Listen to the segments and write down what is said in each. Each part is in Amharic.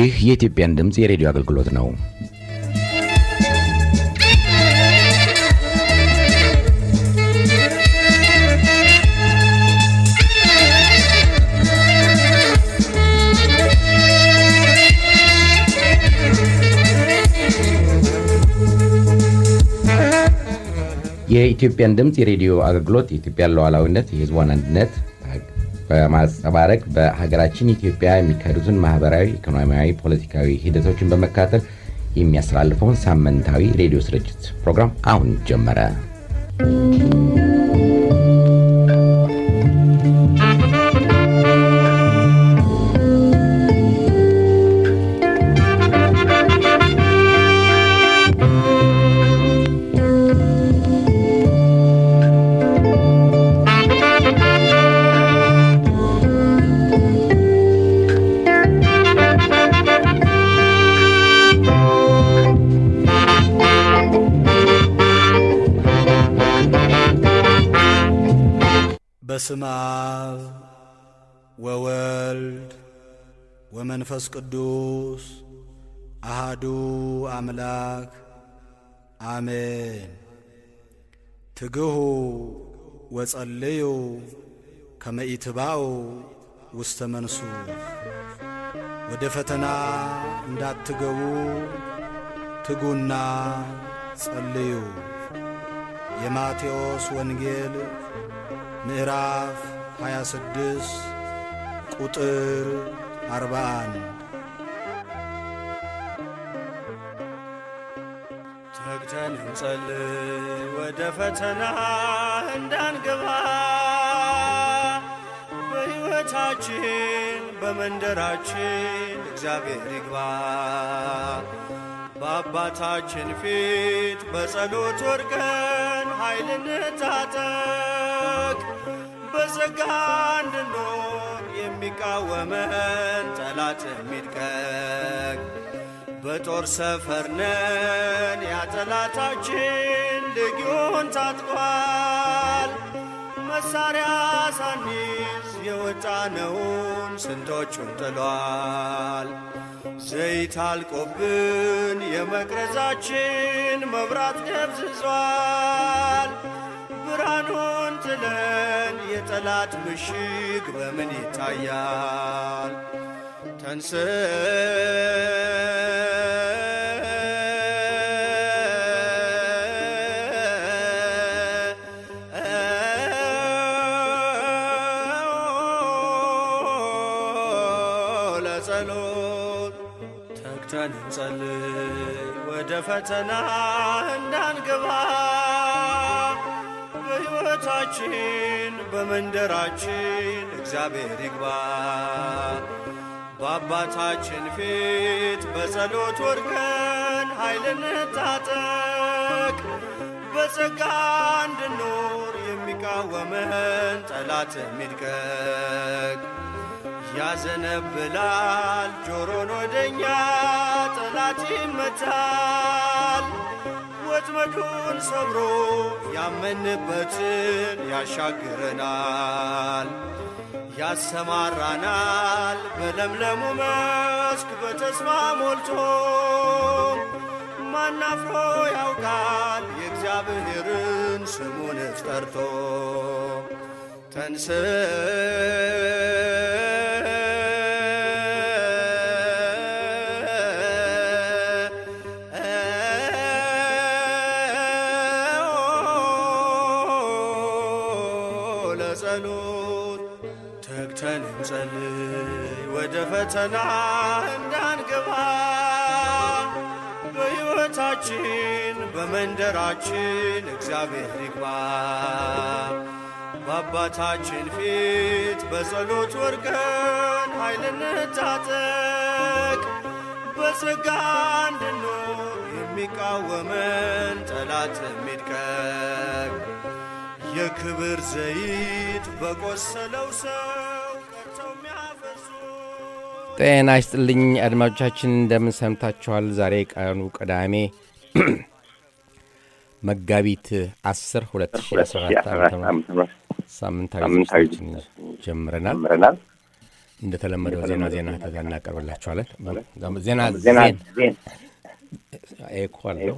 ይህ የኢትዮጵያን ድምጽ የሬዲዮ አገልግሎት ነው። የኢትዮጵያን ድምጽ የሬዲዮ አገልግሎት የኢትዮጵያ ሉዓላዊነት የሕዝቧን አንድነት በማንጸባረቅ በሀገራችን ኢትዮጵያ የሚካሄዱትን ማህበራዊ፣ ኢኮኖሚያዊ፣ ፖለቲካዊ ሂደቶችን በመከታተል የሚያስተላልፈውን ሳምንታዊ ሬዲዮ ስርጭት ፕሮግራም አሁን ጀመረ። በስመ አብ ወወልድ ወመንፈስ ቅዱስ አሐዱ አምላክ አሜን። ትግሁ ወጸልዩ ከመ ኢትባኡ ውስተ መንሱ። ወደ ፈተና እንዳትገቡ ትጉና ጸልዩ። የማቴዎስ ወንጌል ምዕራፍ 26 ቁጥር 41። ተግተን እንጸልይ ወደ ፈተና እንዳንገባ፣ በሕይወታችን በመንደራችን እግዚአብሔር ይግባ። በአባታችን ፊት በጸሎት ወድቀን ኃይልን እንታጠቅ። በጸጋ እንድንኖር የሚቃወመን ጠላት የሚድቀቅ። በጦር ሰፈር ነን ያጠላታችን ልጊዮን ታጥቋል። መሳሪያ ሳንይዝ የወጣነውን ስንቶቹን ጥሏል። ዘይት አልቆብን የመቅረዛችን መብራት ደብዝዟል። ብርሃኑን ጥለን የጠላት ምሽግ በምን ይታያል? ተንስ ለጸሎት ተግተን እንጸልይ ወደ ፈተና እንዳንገባ፣ በሕይወታችን በመንደራችን እግዚአብሔር ይግባ። በአባታችን ፊት በጸሎት ወድቀን ኃይልን እንታጠቅ። በጸጋ እንድንኖር የሚቃወመን ጠላት የሚድቀቅ። ያዘነብላል ጆሮን ወደኛ ጠላት ይመታል። ወጥመዱን ሰብሮ ያመንበትን ያሻግረናል። ያሰማራናል በለምለሙ መስክ በተስፋ ሞልቶ። ማናፍሮ ያውቃል የእግዚአብሔርን ስሙን ጠርቶ። ተንስ ለጸሎት ተግተን እንጸልይ ወደ ፈተና እንዳንገባ፣ በሕይወታችን በመንደራችን እግዚአብሔር ይግባ። በአባታችን ፊት በጸሎት ወድቀን ኃይልን እንታጠቅ። በጸጋ እንድንኖር የሚቃወመን ጠላት የሚድቀቅ። የክብር ዘይት በቆሰለው ሰው ቀርተው የሚያፈሱ። ጤና ይስጥልኝ አድማጮቻችን፣ እንደምን ሰምታችኋል? ዛሬ ቀኑ ቅዳሜ መጋቢት 10 2014 ዓ.ም ሳምንታዊ ጀምረናል። እንደተለመደው ዜና ተናቀርብላችኋለን ዜና ኤኳል ነው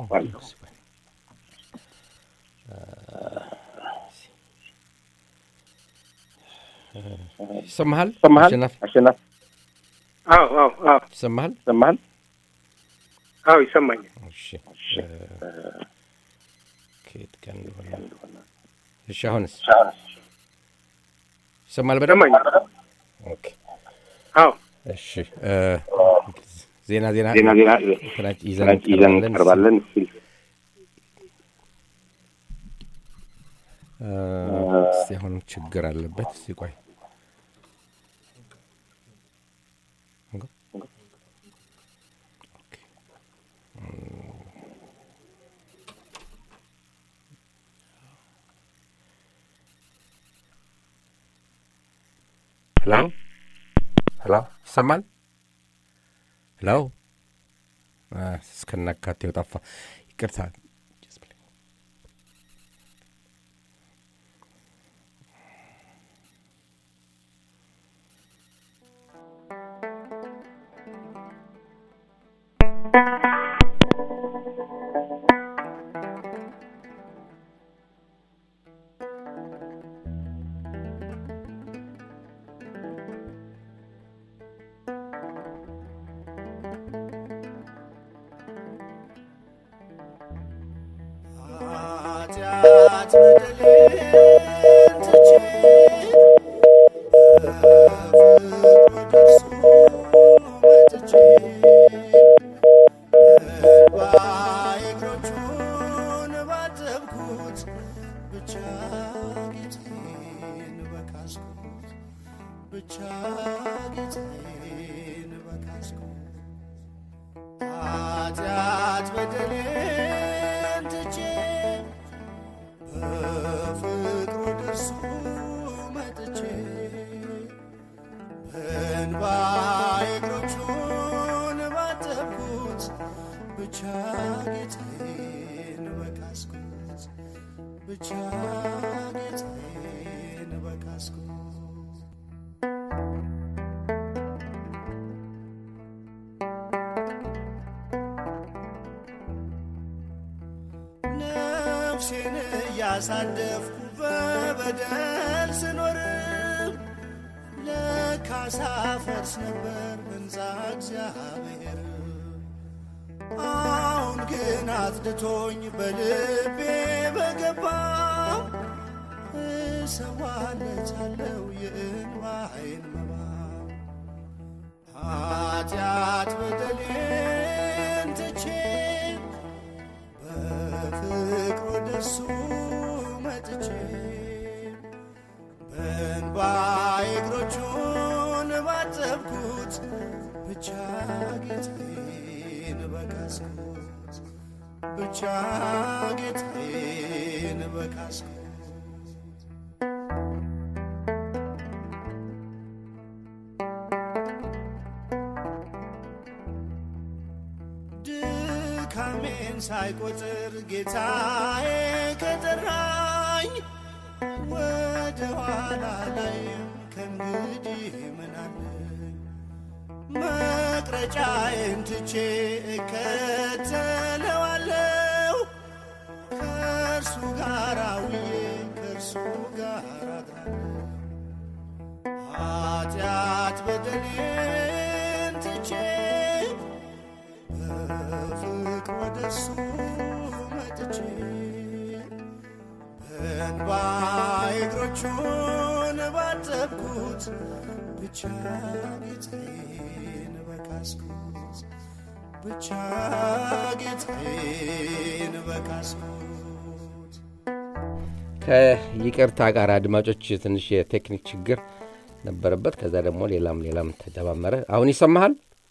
ሰማሃል አሸናፍ አዎ ሰማሃል አዎ ይሰማኛል እሺ ከየት ቀን ሆነ እሺ አሁንስ ሰማል በደም ኦኬ አዎ እሺ ዜና ይዘን ቀርባለን ሲሆን ችግር አለበት ሲቆይ Hello ሰማል Hello እስከናካቴው ጠፋ ይቅርታ ያሳደፍኩ በበደል ስኖር ለካሳ ፈርስ ነበር እንዛ እግዚአብሔር አሁን ግን አጽድቶኝ በልቤ በገባ እሰዋለታለሁ የእንባዬን መባ ኃጢአት በደሌን ትቼ በፍቅር ወደሱ መጥቼ በእንባዬ እግሮቹን ባጠብኩት ብቻ ጌታዬን በካስኩት ብቻ ጌታዬን በካስኩት ድካሜን ሳይቆጥር ጌታዬ ከጠራኝ ወደ ኋላ ላይም ከእንግዲህ ምን አለኝ መቅረጫዬን ትቼ እከተለዋለሁ ከእርሱ ጋር ውዬ ከእርሱ ጋር አድራለሁ ኃጢአት በደሌን ትቼ በፍቅር ወደሱ መጥቼ በእንባዬ እግሮቹን ባጠብኩት ብቻ ጌታዬን በካስኩት ብቻ ጌታዬን በካስኩት። ከይቅርታ ጋር አድማጮች ትንሽ የቴክኒክ ችግር ነበረበት። ከዛ ደግሞ ሌላም ተደማመረ። አሁን ይሰማሃል?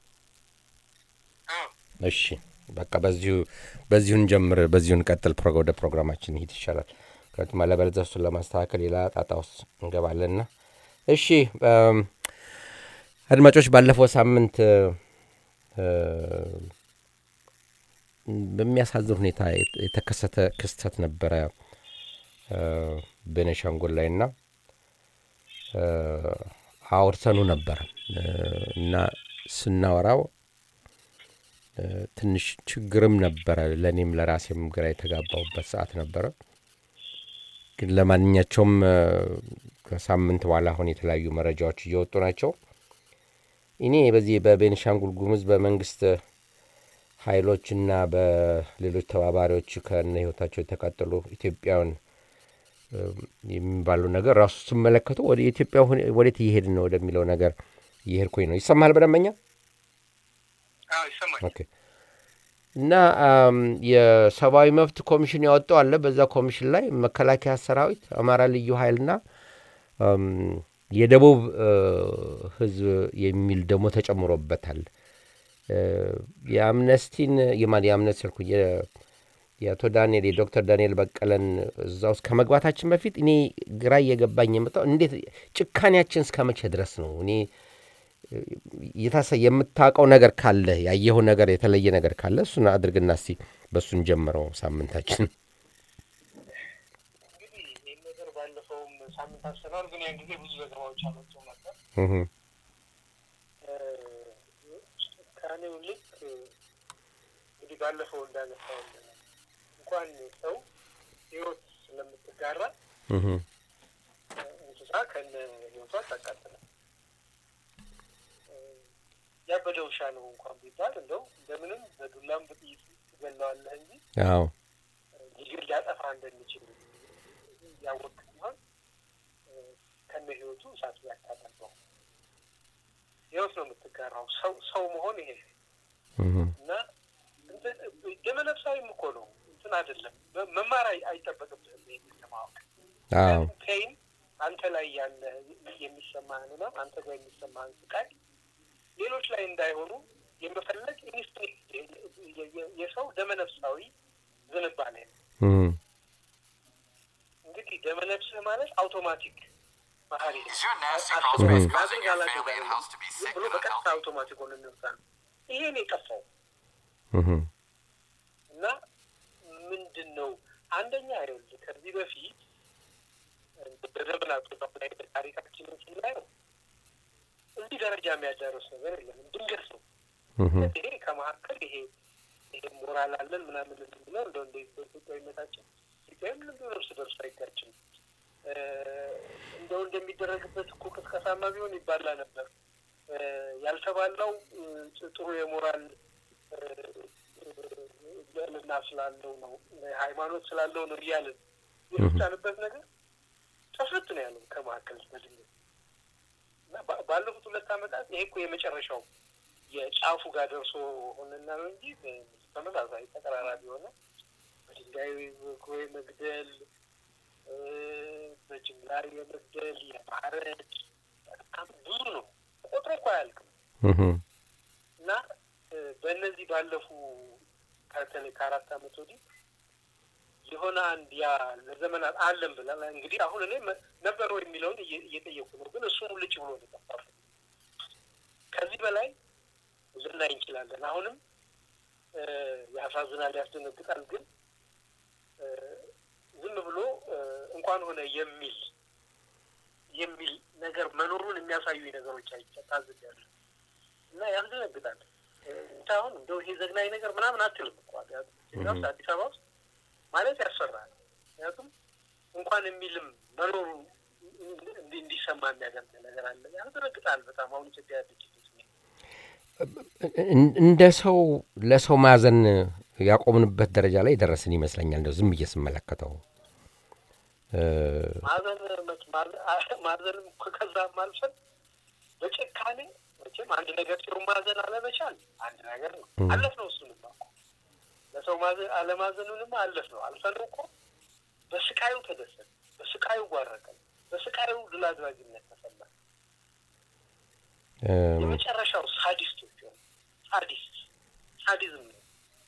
እሺ በቃ በዚሁን ጀምር በዚሁን ቀጥል ወደ ፕሮግራማችን ሄድ ይሻላል። ከጥማ ለበለዛሱን ለማስተካከል ሌላ ጣጣ ውስጥ እንገባለንና እሺ አድማጮች ባለፈው ሳምንት በሚያሳዝን ሁኔታ የተከሰተ ክስተት ነበረ ቤኒሻንጉል ላይና አውርተኑ ነበር እና ስናወራው ትንሽ ችግርም ነበር ለኔም ለራሴም ግራ የተጋባውበት ሰዓት ነበር ግን ለማንኛቸውም ከሳምንት በኋላ አሁን የተለያዩ መረጃዎች እየወጡ ናቸው እኔ በዚህ በቤንሻንጉል ጉሙዝ በመንግስት ኃይሎችና በሌሎች ተባባሪዎች ከነ ህይወታቸው የተቃጠሉ ኢትዮጵያውያን የሚባሉ ነገር ራሱ ሲመለከቱ ወደ ኢትዮጵያ ወዴት እየሄድን ነው ወደሚለው ነገር እየሄድኩኝ ነው ይሰማል በደንበኛ ይሰማል ኦኬ እና የሰብአዊ መብት ኮሚሽን ያወጣው አለ በዛ ኮሚሽን ላይ መከላከያ ሰራዊት አማራ ልዩ ኃይልና የደቡብ ህዝብ የሚል ደሞ ተጨምሮበታል የአምነስቲን የአምነስቲ ስልኩ የአቶ ዳንኤል የዶክተር ዳንኤል በቀለን እዛው ከመግባታችን በፊት እኔ ግራ እየገባኝ የመጣው እንዴት ጭካኔያችን እስከመቼ ድረስ ነው እኔ የምታውቀው ነገር ካለ ያየው ነገር የተለየ ነገር ካለ እሱን አድርግና እስቲ በሱን ጀምረው ሳምንታችን እንግዲህ ይሄን ነገር ባለፈውም ሳምንት አሰራር ግን ያን ጊዜ ብዙ ዘገባዎች አመጡ ነበር ካኔው ልክ እንግዲህ ባለፈው እንዳነሳው እንኳን ሰው ህይወት ስለምትጋራ እንስሳ ከነ ህይወቷ ታቃጥላል ያበደው ውሻ ነው እንኳን ቢባል እንደው እንደምንም በዱላም በጥይት ትገለዋለህ እንጂ አዎ ይግል ሊያጠፋ እንደሚችል ያወቅ ሲሆን ከነ ህይወቱ እሳት ያታጠፋው ህይወት ነው የምትጋራው ሰው መሆን ይሄ እና ደመነፍሳዊም እኮ ነው እንትን አይደለም መማር አይጠበቅብህም የሚሰማው አዎ ፔን አንተ ላይ ያለ የሚሰማህን ነው አንተ ጋር የሚሰማህን ስቃይ ሌሎች ላይ እንዳይሆኑ የመፈለግ ኢንስቲንክት የሰው ደመነፍሳዊ ዝንባሌ ነው እንግዲህ ደመነፍስህ ማለት አውቶማቲክ ባህሪ ብሎ በቀጥታ አውቶማቲክ ሆነ የሚወጣው ይሄ ነው የቀፋው እና ምንድነው አንደኛ አይደል ከዚህ በፊት በዘመናት በላይ ታሪካችንን ስናየው እዚህ ደረጃ የሚያዳርስ ነገር የለም ድንገት ነው ይሄ ከመሀከል ይሄ ሞራል አለን ምናምን ነው እንደው በኢትዮጵያዊነታችን ሲገኝ ለርስ ደርሶ አይጋጭም እንደው እንደሚደረግበት እኮ ቅስቀሳማ ቢሆን ይባላ ነበር ያልተባለው ጥሩ የሞራል ለልና ስላለው ነው ሃይማኖት ስላለው ነው ይያልን የምታልበት ነገር ተፈት ነው ያለው ከመሀከል በድንገት እና ባለፉት 2 አመታት ይሄ እኮ የመጨረሻው የጫፉ ጋር ደርሶ ሆነና ነው እንጂ በመላዛይ ተቀራራቢ ሆነ በድንጋይ ወይ መግደል በጅምላ የመግደል የማረድ በጣም ብዙ ነው ቁጥሩ እኮ አያልቅም እና በእነዚህ ባለፉ ከተለ ከ4 አመት ወዲህ የሆነ አንድ ያ ለዘመናት አለም ብለን እንግዲህ አሁን እኔ ነበር ወይ የሚለውን እየጠየቁ ነው ግን እሱ ልጭ ብሎ ተጣጣፈ ከዚህ በላይ ልናይ እንችላለን አሁንም ያሳዝናል ያስደነግጣል ግን ዝም ብሎ እንኳን ሆነ የሚል ነገር መኖሩን የሚያሳዩ ነገሮች አይቻታዝያለሁ እና ያስደነግጣል ታውን እንደው ይሄ ዘግናኝ ነገር ምናምን አትልም እኮ አዲስ አበባ ውስጥ ማለት ያስፈራል ያቱም እንኳን የሚልም መኖሩ እንዲሰማ የሚያደርግ ነገር አለ ያስደነግጣል በጣም አሁን ኢትዮጵያ ያለችው እንደ ሰው ለሰው ማዘን ያቆምንበት ደረጃ ላይ ደረስን ይመስለኛል እንደው ዝም እየስመለከተው ማዘን ከዛ ማልፈን በጭካኔ መቼም አንድ ነገር ጥሩ ማዘን አለመቻል አንድ ነገር ነው አለፍ ነው እሱ ነው ለሰው ማዘን አለማዘኑንም አለፍ ነው አልፈን እኮ በስቃዩ ተደሰተ በስቃዩ ጓረቀ በስቃዩ ድላድራጊነት ተሰማ የመጨረሻው ሳዲዝም ነው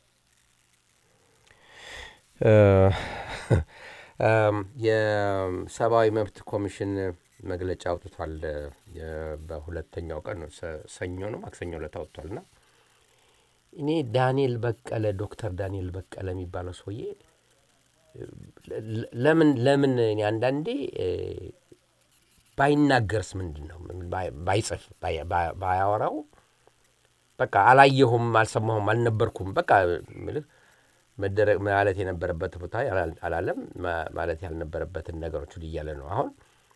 የሰብአዊ መብት ኮሚሽን መግለጫ አውጥቷል በሁለተኛው ቀን ሰኞ ነው ማክሰኞ ለታውጥቷልና እኔ ዳንኤል በቀለ ዶክተር ዳንኤል በቀለ የሚባለው ሰውዬ ለምን እኔ አንዳንዴ ባይናገርስ ምንድነው ባይጽፍ ባያወራው በቃ አላየሁም አልሰማሁም አልነበርኩም በቃ መደረግ ማለት የነበረበት ቦታ አላለም ማለት ያልነበረበትን ነገሮች ይያለ ነው አሁን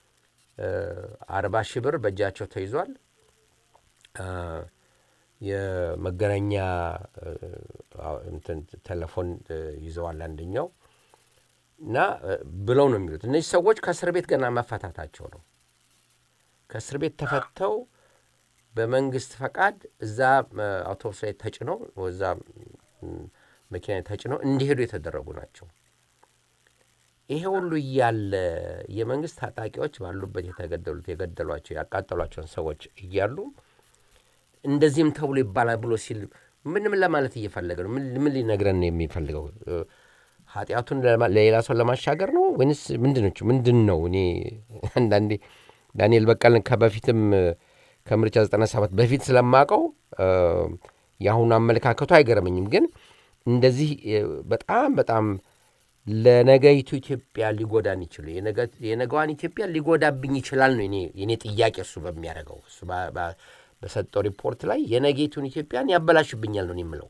40 ሺህ ብር በእጃቸው ተይዟል የመገናኛ እንትን ቴሌፎን ይዘዋል አንደኛው እና ብለው ነው የሚሉት እነዚህ ሰዎች ከእስር ቤት ገና መፈታታቸው ነው ከእስር ቤት ተፈተው በመንግስት ፈቃድ እዛ አውቶቡስ ላይ ተጭነው ወዛ መኪና ተጭነው እንዲሄዱ የተደረጉ ናቸው ይሄ ሁሉ ያለ የመንግስት ታጣቂዎች ባሉበት የገደሏቸው ያቃጠሏቸው ሰዎች ይያሉ እንደዚህም ተብሎ ይባላል ብሎ ሲል ምንም ለማለት እየፈለገ ነው ምን ሊነግረን ነው የሚፈልገው ኃጢያቱን ለሌላ ሰው ለማሻገር ነው ወይስ ምንድነው እኔ አንዳንዴ ዳንኤል በቀልን ከበፊትም ከምርጫ 97 በፊት ስለማቀው ያሁን አመለካከቱ አይገርመኝም ግን እንደዚህ በጣም ለነገይቱ ኢትዮጵያ ሊጎዳን ይችላል የነገዋን ኢትዮጵያ ሊጎዳብኝ ይችላል ነው እኔ ጥያቄ እሱ በሚያደርገው እሱ በሰጠው ሪፖርት ላይ የነገይቱን ኢትዮጵያን ያበላሽብኛል ነው የሚለው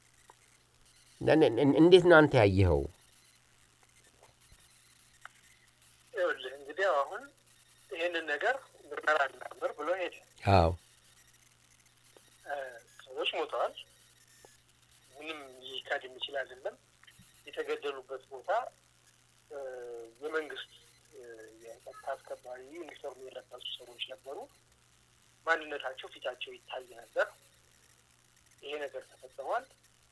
እንዴት ነው አንተ ያየኸው እንግዲህ አሁን ይሄንን ነገር ምርመራ እናምር ብሎ ሄደ አዎ ሰዎች ሞተዋል ምንም ይካድ የሚችል አይደለም የተገደሉበት ቦታ የመንግስት የጸጥታ አስከባሪ ዩኒፎርም የለበሱ ሰዎች ነበሩ ማንነታቸው ፊታቸው ይታይ ነበር ይሄ ነገር ተፈጽሟል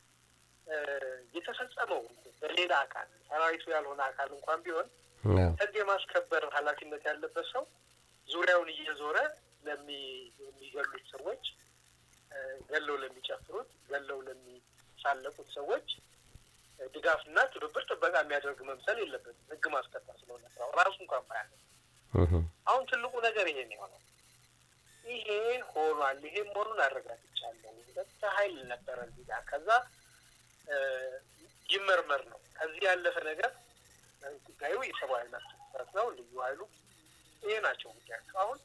የተፈጸመው በሌላ አካል ሰራዊቱ ያልሆነ አካል እንኳን ቢሆን ህግ የማስከበር ኃላፊነት ያለበት ሰው ዙሪያውን እየዞረ ለሚገሉት ሰዎች ገለው ለሚጨፍሩት ገለው ለሚሳለቁት ሰዎች ድጋፍና ትብብር ጥበቃ የሚያደርግ መምሰል የለበትም ህግ ማስከበር ስለሆነ ራሱ እንኳን ባያለ አሁን ትልቁ ነገር ይሄ ነው ይሄ ሆኗል ይሄ ሞሩን አረጋግጫለሁ በኃይል ነበር እዚህ ጋር ከዛ ይመርመር ነው ከዚህ ያለፈ ነገር ጉዳዩ የሰብአዊ መብት ነው ልዩ ኃይሉ ይሄ ናቸው ጉዳዮች አሁን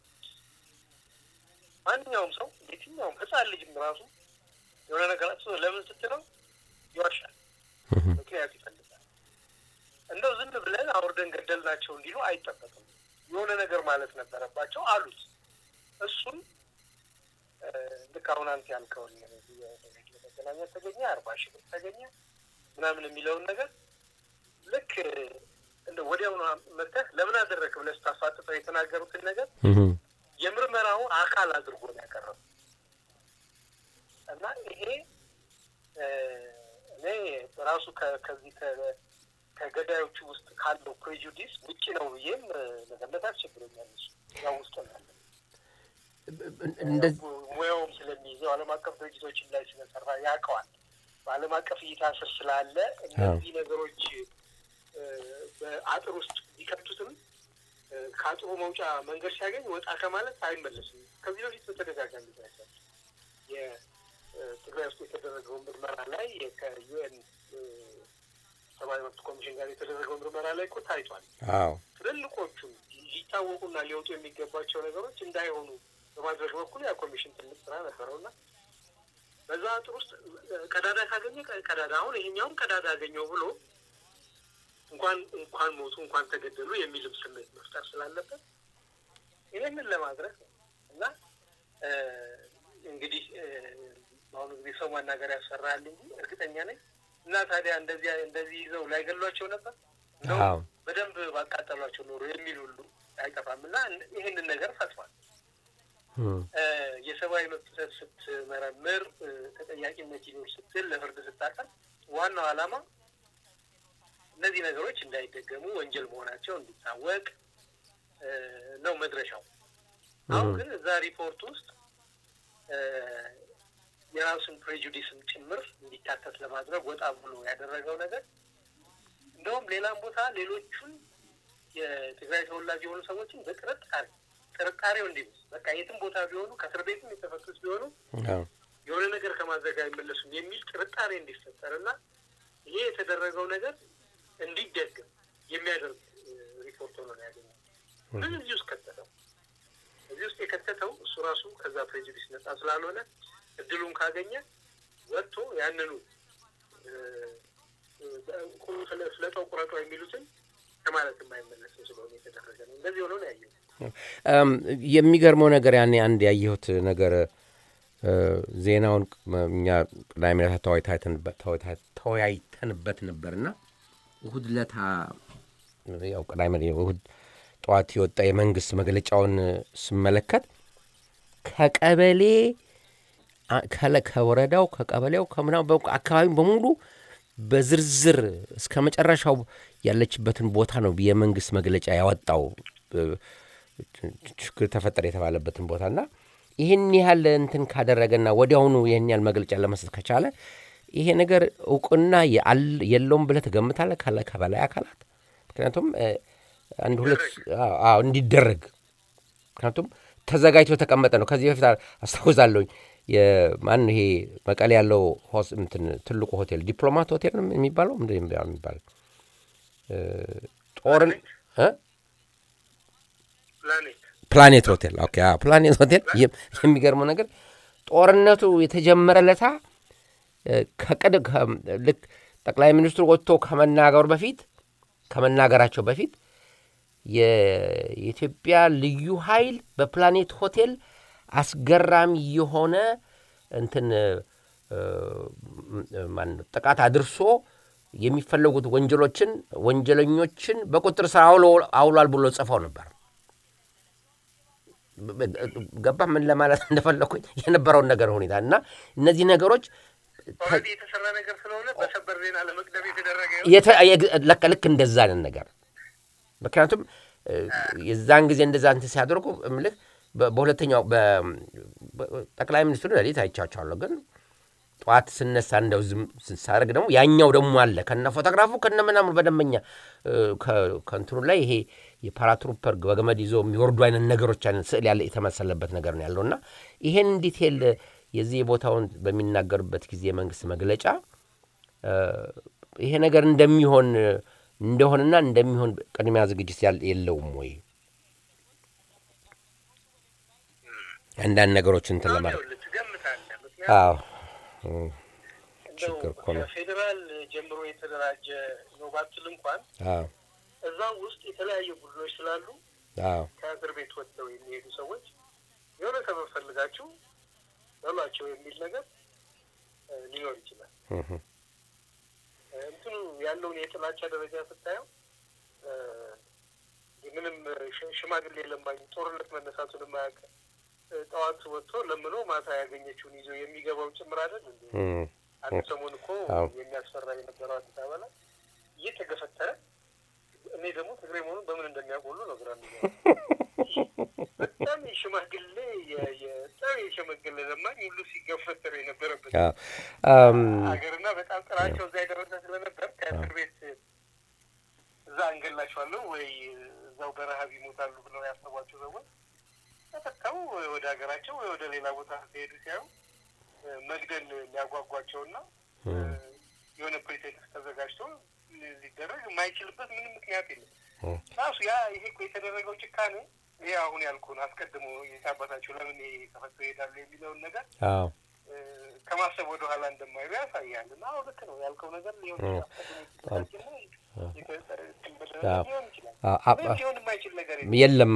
ማንኛውም ሰው የትኛውም ህፃን ልጅም ራሱ የሆነ ነገር አጥቶ ለምን ስትለው ይዋሻል ምክንያት ይፈልጋል እንደው ዝም ብለን አውርደን ገደልናቸው እንዲሉ አይጠበቅም የሆነ ነገር ማለት ነበረባቸው አሉት እሱም ልካውን አንተ ያልከው የመገናኛ ተገኘ 40 ሺህ ብር ተገኘ ምናምን የሚለውን ነገር ልክ እንደ ወዲያው ነው መጥተህ ለምን አደረክ ብለህ ታፋጥተው የተናገሩትን ነገር የምርመራው አካል አድርጎ ነው ያቀረበው እና ይሄ ራሱ ከዚህ ከገዳዮቹ ውስጥ ካለው ፕሬጁዲስ ውጪ ነው ይሄም ለገመት አስቸግሮኛል ያው ውስጥ ነው እንደዚህ ወይም ስለሚይዘው ዓለም አቀፍ ድርጅቶችን ላይ ስለሰራ ያቀዋል በዓለም አቀፍ እይታ ስር ስላለ እነዚህ ነገሮች በአጥር ውስጥ ሊከቱትም ከአጥሩ መውጫ መንገድ ሲያገኝ ወጣ ከማለት አይመለስም ከዚህ በፊት በተደጋጋሚ ይታያል የትግራይ ውስጥ የተደረገው ምርመራ ላይ ከዩኤን ሰብአዊ መብት ኮሚሽን ጋር የተደረገው ምርመራ ላይ እኮ ታይቷል አዎ ትልልቆቹ ሊታወቁና ሊወጡ የሚገባቸው ነገሮች እንዳይሆኑ በማድረግ በኩል ያ ኮሚሽን ትልቅ ስራ ነበረውና በዛ አጥር ውስጥ ቀዳዳ ካገኘ ቀዳዳ አሁን ይሄኛውን ቀዳዳ አገኘው ብሎ እንኳን ሞቱ እንኳን ተገደሉ የሚልም ስሜት መፍጠር ስላለበት ይሄንን ለማድረግ እና እንግዲህ አሁን እንግዲህ ሰው ማናገር ያሰራል እንጂ እርግጠኛ ነኝ እና ታዲያ እንደዚህ ይዘው ላይገሏቸው ነበር ነው በደንብ ባቃጠሏቸው ኖሮ የሚል ሁሉ አይጠፋምና ይሄንን ነገር ፈጥሯል የሰብአዊ መብት ስትመረምር ተጠያቂነት ይኖር ስትል ለፍርድ ስታቀርብ ዋናው ዓላማ እነዚህ ነገሮች እንዳይደገሙ ወንጀል መሆናቸው እንዲታወቅ ነው መድረሻው አሁን ግን እዛ ሪፖርት ውስጥ የራሱን ፕሬጁዲስም ጭምር እንዲካተት ለማድረግ ወጣ ብሎ ያደረገው ነገር እንደውም ሌላም ቦታ ሌሎቹን የትግራይ ተወላጅ የሆኑ ሰዎችን በጥርጣሬው እንዲብስ በቃ የትም ቦታ ቢሆኑ ከእስር ቤትም የተፈቱት ቢሆኑ የሆነ ነገር ከማድረግ አይመለሱም የሚል ጥርጣሬ እንዲፈጠርና ይሄ የተደረገው ነገር እንዲደገም የሚያደርግ ሪፖርት ሆኖ ነው ያገኘው። እዚህ ውስጥ ከተለው እሱ ራሱ ከዛ ፕሬጁዲስ ነፃ ስላልሆነ እድሉን ካገኘ ወጥቶ ያንኑ ስለጠው ቁረጦ የሚሉትን ከማለት የማይመለስ ስለሆነ የተደረገ ነው። እንደዚህ ሆኖ ነው ያየው። የሚገርመው ነገር ያኔ አንድ ያየሁት ነገር ዜናውን እኛ ቅዳሜ ዕለት ተወያይተንበት ነበርና እሑድ ዕለት ያው ቅዳሜ እሑድ ጠዋት የወጣ የመንግስት መግለጫውን ስመለከት ከቀበሌ ከወረዳው ከቀበሌው ከምናው አካባቢ በሙሉ በዝርዝር እስከ መጨረሻው ያለችበትን ቦታ ነው የመንግስት መግለጫ ያወጣው ችግር ተፈጠረ የተባለበትን ቦታና ይሄን ያህል እንትን ካደረገና ወዲያውኑ ይሄን ያህል መግለጫ ለመስጠት ከቻለ ይሄ ነገር እውቅና የለውም ብለህ ትገምታለህ ከበላይ አካላት? ምክንያቱም አንድ ሁለት እንዲደረግ ምክንያቱም ተዘጋጅቶ ተቀመጠ ነው። ከዚህ በፊት አስታውሳለሁ የማን ይሄ መቀሌ ያለው እንትን ትልቁ ሆቴል ዲፕሎማት ሆቴል ነው የሚባለው የሚባል ጦርን ፕላኔት ሆቴል ኦኬ ፕላኔት ሆቴል የሚገርመው ነገር ጦርነቱ የተጀመረለታ ልክ ጠቅላይ ሚኒስትሩ ወጥቶ ከመናገራቸው በፊት የኢትዮጵያ ልዩ ኃይል በፕላኔት ሆቴል አስገራሚ የሆነ እንትን ጥቃት አድርሶ የሚፈልጉት ወንጀለኞችን በቁጥጥር ስር አውሏል ብሎ ጽፈው ነበር። ገባ ምን ለማለት እንደፈለኩኝ የነበረውን ነገር ሁኔታ እና እነዚህ ነገሮች የተሰራ ነገር ስለሆነ በሰበር ዜና ለመቅደም የተደረገ ልክ እንደዛ አይነት ነገር ምክንያቱም የዛን ጊዜ እንደዛ እንትን ሲያደርጉ ምልክ በሁለተኛው በጠቅላይ ሚኒስትሩ ለሊት አይቻቻለሁ ግን ጧት ስነሳ እንደው ሳረግ ደግሞ ያኛው ደግሞ አለ ከነ ፎቶግራፉ ከነ ምናምን በደምኛ ከንትሩ ላይ ይሄ የፓራትሩፐር በገመድ ይዞ የሚወርዱ አይነት ነገሮች አይነት ስዕል ያለ የተመሰለበት ነገር ነው ያለውና ይሄን ዲቴል የዚህ ቦታውን በሚናገሩበት ጊዜ መንግስት መግለጫ ይሄ ነገር እንደሆነና እንደሚሆን ቅድሚያ ዝግጅት የለውም ወይ አንዳንድ ነገሮችን እንትን ለማለት ፌደራል ጀምሮ የተደራጀ ነው ባትል እንኳን እዛው ውስጥ የተለያዩ ቡድኖች ስላሉ ከእስር ቤት ወጥተው የሚሄዱ ሰዎች የሆነ ሰበብ ፈልጋችሁ በሏቸው የሚል ነገር ሊኖር ይችላል። እንትኑ ያለውን የጥላቻ ደረጃ ስታየው ምንም ሽማግሌ ለማኝ ጦርነት መነሳቱን ማያውቅ ጠዋት ወጥቶ ለምኖ ማታ ያገኘችውን ይዞ የሚገባው ጭምር አይደል እንዴ? አንድ ሰሞን እኮ የሚያስፈራ የነበረው አዲስ አበባ ላይ እየተገፈተረ እኔ ደግሞ ትግሬ መሆኑን በምን እንደሚያቆሉ ነው ግራ በጣም ሽማግሌ የሸመገለ ለማኝ ሁሉ ሲገፈተር የነበረበት ሀገርና በጣም ጥራቸው እዛ የደረሰ ስለነበር ከእስር ቤት እዛ እንገላቸዋለሁ ወይ እዛው በረሃብ ይሞታሉ ብለው ያሰቧቸው ሰዎች ተፈተው ወደ ሀገራቸው ወይ ወደ ሌላ ቦታ ሲሄዱ ሲያዩ መግደል ሊያጓጓቸውና የሆነ ፕሪቴክስት ተዘጋጅቶ ሊደረግ የማይችልበት ምንም ምክንያት የለም። ራሱ ይሄ እኮ የተደረገው ጭካኔ ይሄ አሁን ያልኩህን አስቀድሞ የታባታቸው ለምን ተፈቶ ይሄዳሉ የሚለውን ነገር ከማሰብ ወደ ኋላ እንደማይሉ ያሳያል። እና ልክ ነው ያልከው ነገር ሊሆን የለም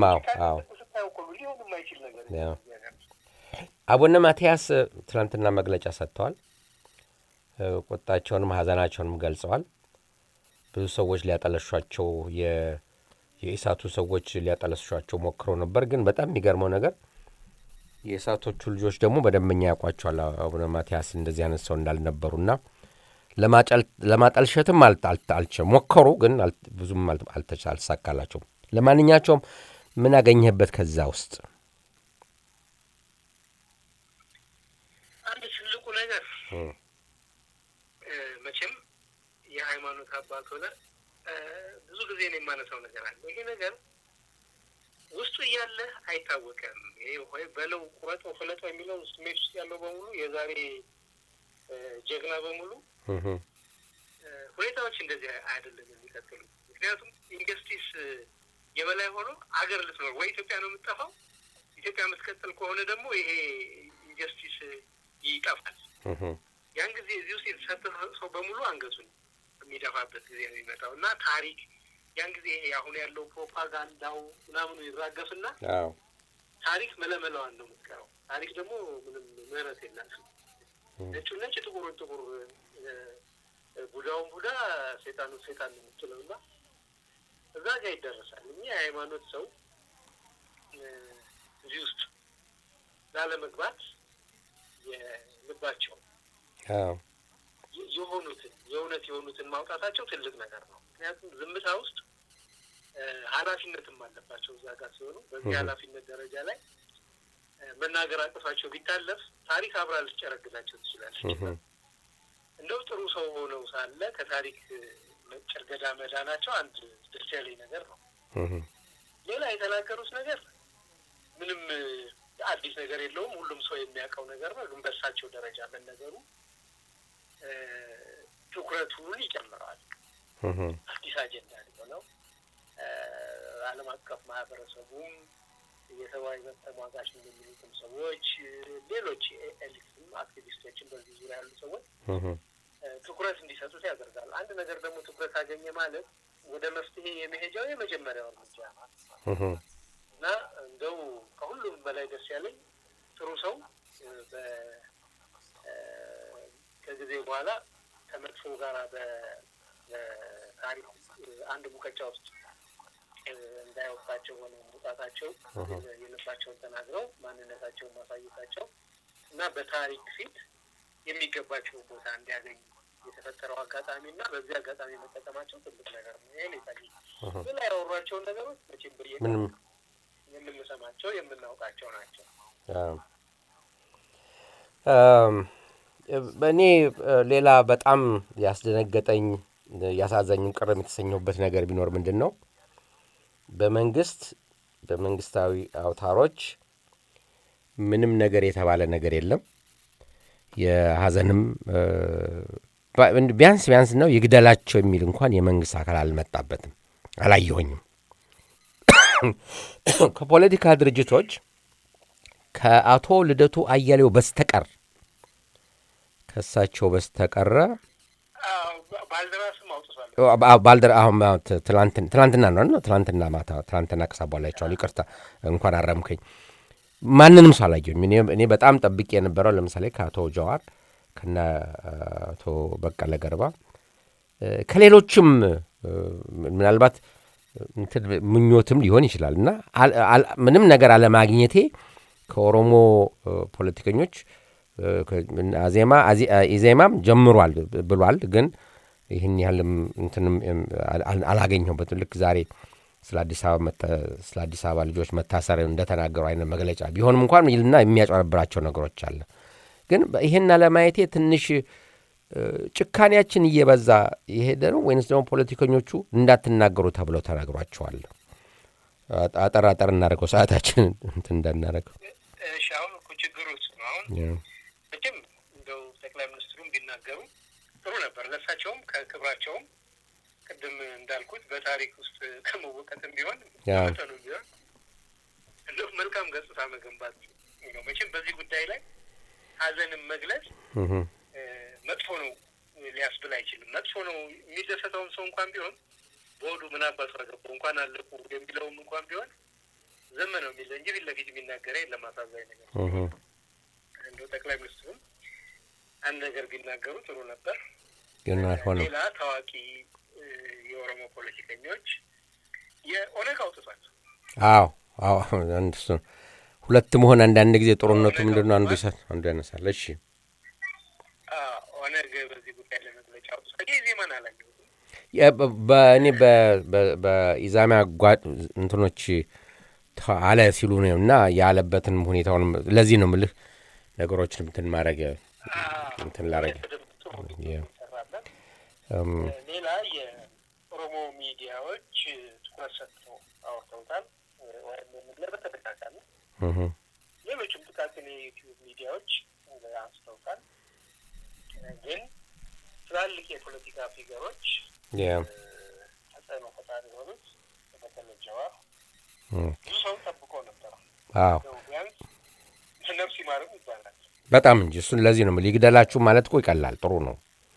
አቡነ ማትያስ ትናንትና መግለጫ ሰጥተዋል። ቁጣቸውንም ሀዘናቸውንም ገልጸዋል። ብዙ ሰዎች ሊያጠለሿቸው የኢሳቱ ሰዎች ሊያጠለሿቸው ሞክረው ነበር። ግን በጣም የሚገርመው ነገር የኢሳቶቹ ልጆች ደግሞ በደንበኛ ያውቋቸዋል አቡነ ማትያስ እንደዚህ አይነት ሰው እንዳልነበሩና ለማጠልሸትም ሞከሩ። ግን ብዙም አልተሳካላቸውም። ለማንኛቸውም ምን አገኘህበት ከዛ ውስጥ? አንድ ትልቁ ነገር መቼም የሃይማኖት አባት ሆነ ብዙ ጊዜ ነው የማነሳው ነገር አለ። ይሄ ነገር ውስጡ እያለ አይታወቅም። ይሄ ሆይ በለው ቁረጦ ፍለጦ የሚለው ስሜት ውስጥ ያለው በሙሉ የዛሬ ጀግና በሙሉ ሁኔታዎች እንደዚህ አይደለም የሚቀጥሉ። ምክንያቱም ኢንጀስቲስ የበላይ ሆኖ አገር ልትኖር ወይ ኢትዮጵያ ነው የምትጠፋው ኢትዮጵያ መስከተል ከሆነ ደግሞ ይሄ ኢንጀስቲስ ይጠፋል። ያን ጊዜ እዚህ ውስጥ የተሳተፈ ሰው በሙሉ አንገቱን የሚደፋበት ጊዜ ነው የሚመጣው እና ታሪክ ያን ጊዜ ይሄ አሁን ያለው ፕሮፓጋንዳው ምናምኑ ይራገፍና ታሪክ መለመለዋን ነው የምትቀረው። ታሪክ ደግሞ ምንም ምህረት የላትም። ነጭ ጥቁር ቡዳውን ቡዳ ሰይጣኑ ሰይጣን ነው የምትለውና እዛ ጋር ይደረሳል። እኛ የሃይማኖት ሰው እዚህ ውስጥ ላለመግባት የልባቸው የሆኑትን ማውጣታቸው ትልቅ ነገር ነው። ምክንያቱም ዝምታ ውስጥ ኃላፊነትም አለባቸው። እዛ ጋር ሲሆኑ በዚህ ኃላፊነት ደረጃ ላይ መናገር አጥፋቸው ቢታለፍ ታሪክ አብራ ልትጨረግላቸው ትችላለች። እንደው ጥሩ ሰው ሆነው ሳለ ከታሪክ መጨርገዳ መዳናቸው አንድ ደስ ያለኝ ነገር ነው። ሌላ የተናገሩት ነገር ምንም አዲስ ነገር የለውም። ሁሉም ሰው የሚያውቀው ነገር ነው። ግን በእርሳቸው ደረጃ መነገሩ ትኩረቱን ይጨምረዋል። አዲስ አጀንዳ ነው። ዓለም አቀፍ ማህበረሰቡም የሰብአዊ መብት ተሟጋች የሚሉትም ሰዎች ሌሎች ኤሊትም አክቲቪስቶችን በዚህ ዙሪያ ያሉ ሰዎች ትኩረት እንዲሰጡት ያደርጋል። አንድ ነገር ደግሞ ትኩረት አገኘ ማለት ወደ መፍትሄ የመሄጃው የመጀመሪያው እርምጃ ማለት ነው እና እንደው ከሁሉም በላይ ደስ ያለኝ ጥሩ ሰው ከጊዜ በኋላ ከመጥፎ ጋር በታሪክ አንድ ሙቀጫ ውስጥ እንዳይወጣቸው ሆነ ሙጣታቸው የልባቸውን ተናግረው ማንነታቸውን ማሳየታቸው እና በታሪክ ፊት የሚገባቸው ቦታ እንዲያገኙ የተፈጠረው አጋጣሚና በዚህ አጋጣሚ መጠቀማቸው ትልቅ ነገር ነው። ይሄ ለታቂ ሌላ ያወሯቸው ነገሮች መቼም ምንም የምንሰማቸው የምናውቃቸው ናቸው። በእኔ ሌላ በጣም ያስደነገጠኝ ያሳዘኝም ቅርም የተሰኘሁበት ነገር ቢኖር ምንድን ነው በመንግስታዊ አውታሮች ምንም ነገር የተባለ ነገር የለም። የሐዘንም ቢያንስ ነው ይግደላቸው የሚል እንኳን የመንግስት አካል አልመጣበትም፣ አላየሁኝም። ከፖለቲካ ድርጅቶች ከአቶ ልደቱ አያሌው በስተቀር ከሳቸው በስተቀረ ትላንትና ከሳቧላቸዋል። ይቅርታ እንኳን አረምከኝ። ማንንም ሰው አላየሁም። እኔ በጣም ጠብቄ የነበረው ለምሳሌ ከአቶ ጀዋር ከነ አቶ በቀለ ገርባ ከሌሎችም ምናልባት ምኞትም ሊሆን ይችላል እና ምንም ነገር አለማግኘቴ ከኦሮሞ ፖለቲከኞች ኢዜማም ጀምሯል ብሏል። ግን ይህን ያህልም እንትንም አላገኘሁበትም። ልክ ዛሬ ስለ አዲስ አበባ ልጆች መታሰር እንደተናገሩ አይነት መግለጫ ቢሆንም እንኳን ይልና የሚያጨረብራቸው ነገሮች አለ። ግን ይሄን ለማየቴ ትንሽ ጭካኔያችን እየበዛ የሄደ ነው ወይንስ ደግሞ ፖለቲከኞቹ እንዳትናገሩ ተብለው ተናግሯቸዋል? አጠር እናደርገው ሰዓታችን እንትን እንዳናደርገው። እሺ አሁን እኮ ችግሩ ነው። አሁን መቼም እንደው ጠቅላይ ሚኒስትሩም ቢናገሩ ጥሩ ነበር። ለሳቸውም ከክብራቸውም ቅድም እንዳልኩት በታሪክ ውስጥ ከመወቀትም ቢሆን ተነስተው ቢሆን እንደው መልካም ገጽታ መገንባት ነው። መቼም በዚህ ጉዳይ ላይ ሀዘንም መግለጽ መጥፎ ነው ሊያስብል አይችልም። መጥፎ ነው የሚደሰተውም ሰው እንኳን ቢሆን ቦዱ ምን አባቱ አገባው እንኳን አለቁ የሚለውም እንኳን ቢሆን ዝም ነው የሚል እንጂ ፊት ለፊት የሚናገረው የለም። አሳዛኝ ነገር እንደው ጠቅላይ ሚኒስትሩም አንድ ነገር ቢናገሩ ጥሩ ነበር። ግን ሆነ ሌላ ታዋቂ የኦሮሞ ፖለቲከኞች የኦነግ አውጥቷል። አዎ አንድሱ ሁለት መሆን አንዳንድ ጊዜ ጥሩነቱ ምንድነው አንዱ ያነሳል። እሺ ኦነግ በዚህ ጉዳይ ለመግለጫ አውጥቷል። ኢዜማን አላየሁትም። በእኔ በኢዛማ እንትኖች አለ ሲሉ ነውና ያለበትን ሁኔታውን ለዚህ ነው ምልህ ነገሮችን እንትን ማድረግ እንትን ላረግ ሌላ የኦሮሞ ሚዲያዎች ትኩረት ሰጥተው አውርተውታል። ለበተደጋጋሚ ሌሎችም ጥቃቅን የዩቲዩብ ሚዲያዎች አንስተውታል። ግን ትላልቅ የፖለቲካ ፊገሮች ተጽዕኖ ፈጣሪ የሆኑት በተለይ ጀዋር ብዙ ሰው ጠብቆ ነበር። በጣም እንጂ እሱን ለዚህ ነው ሊግደላችሁ ማለት እኮ ይቀላል ጥሩ ነው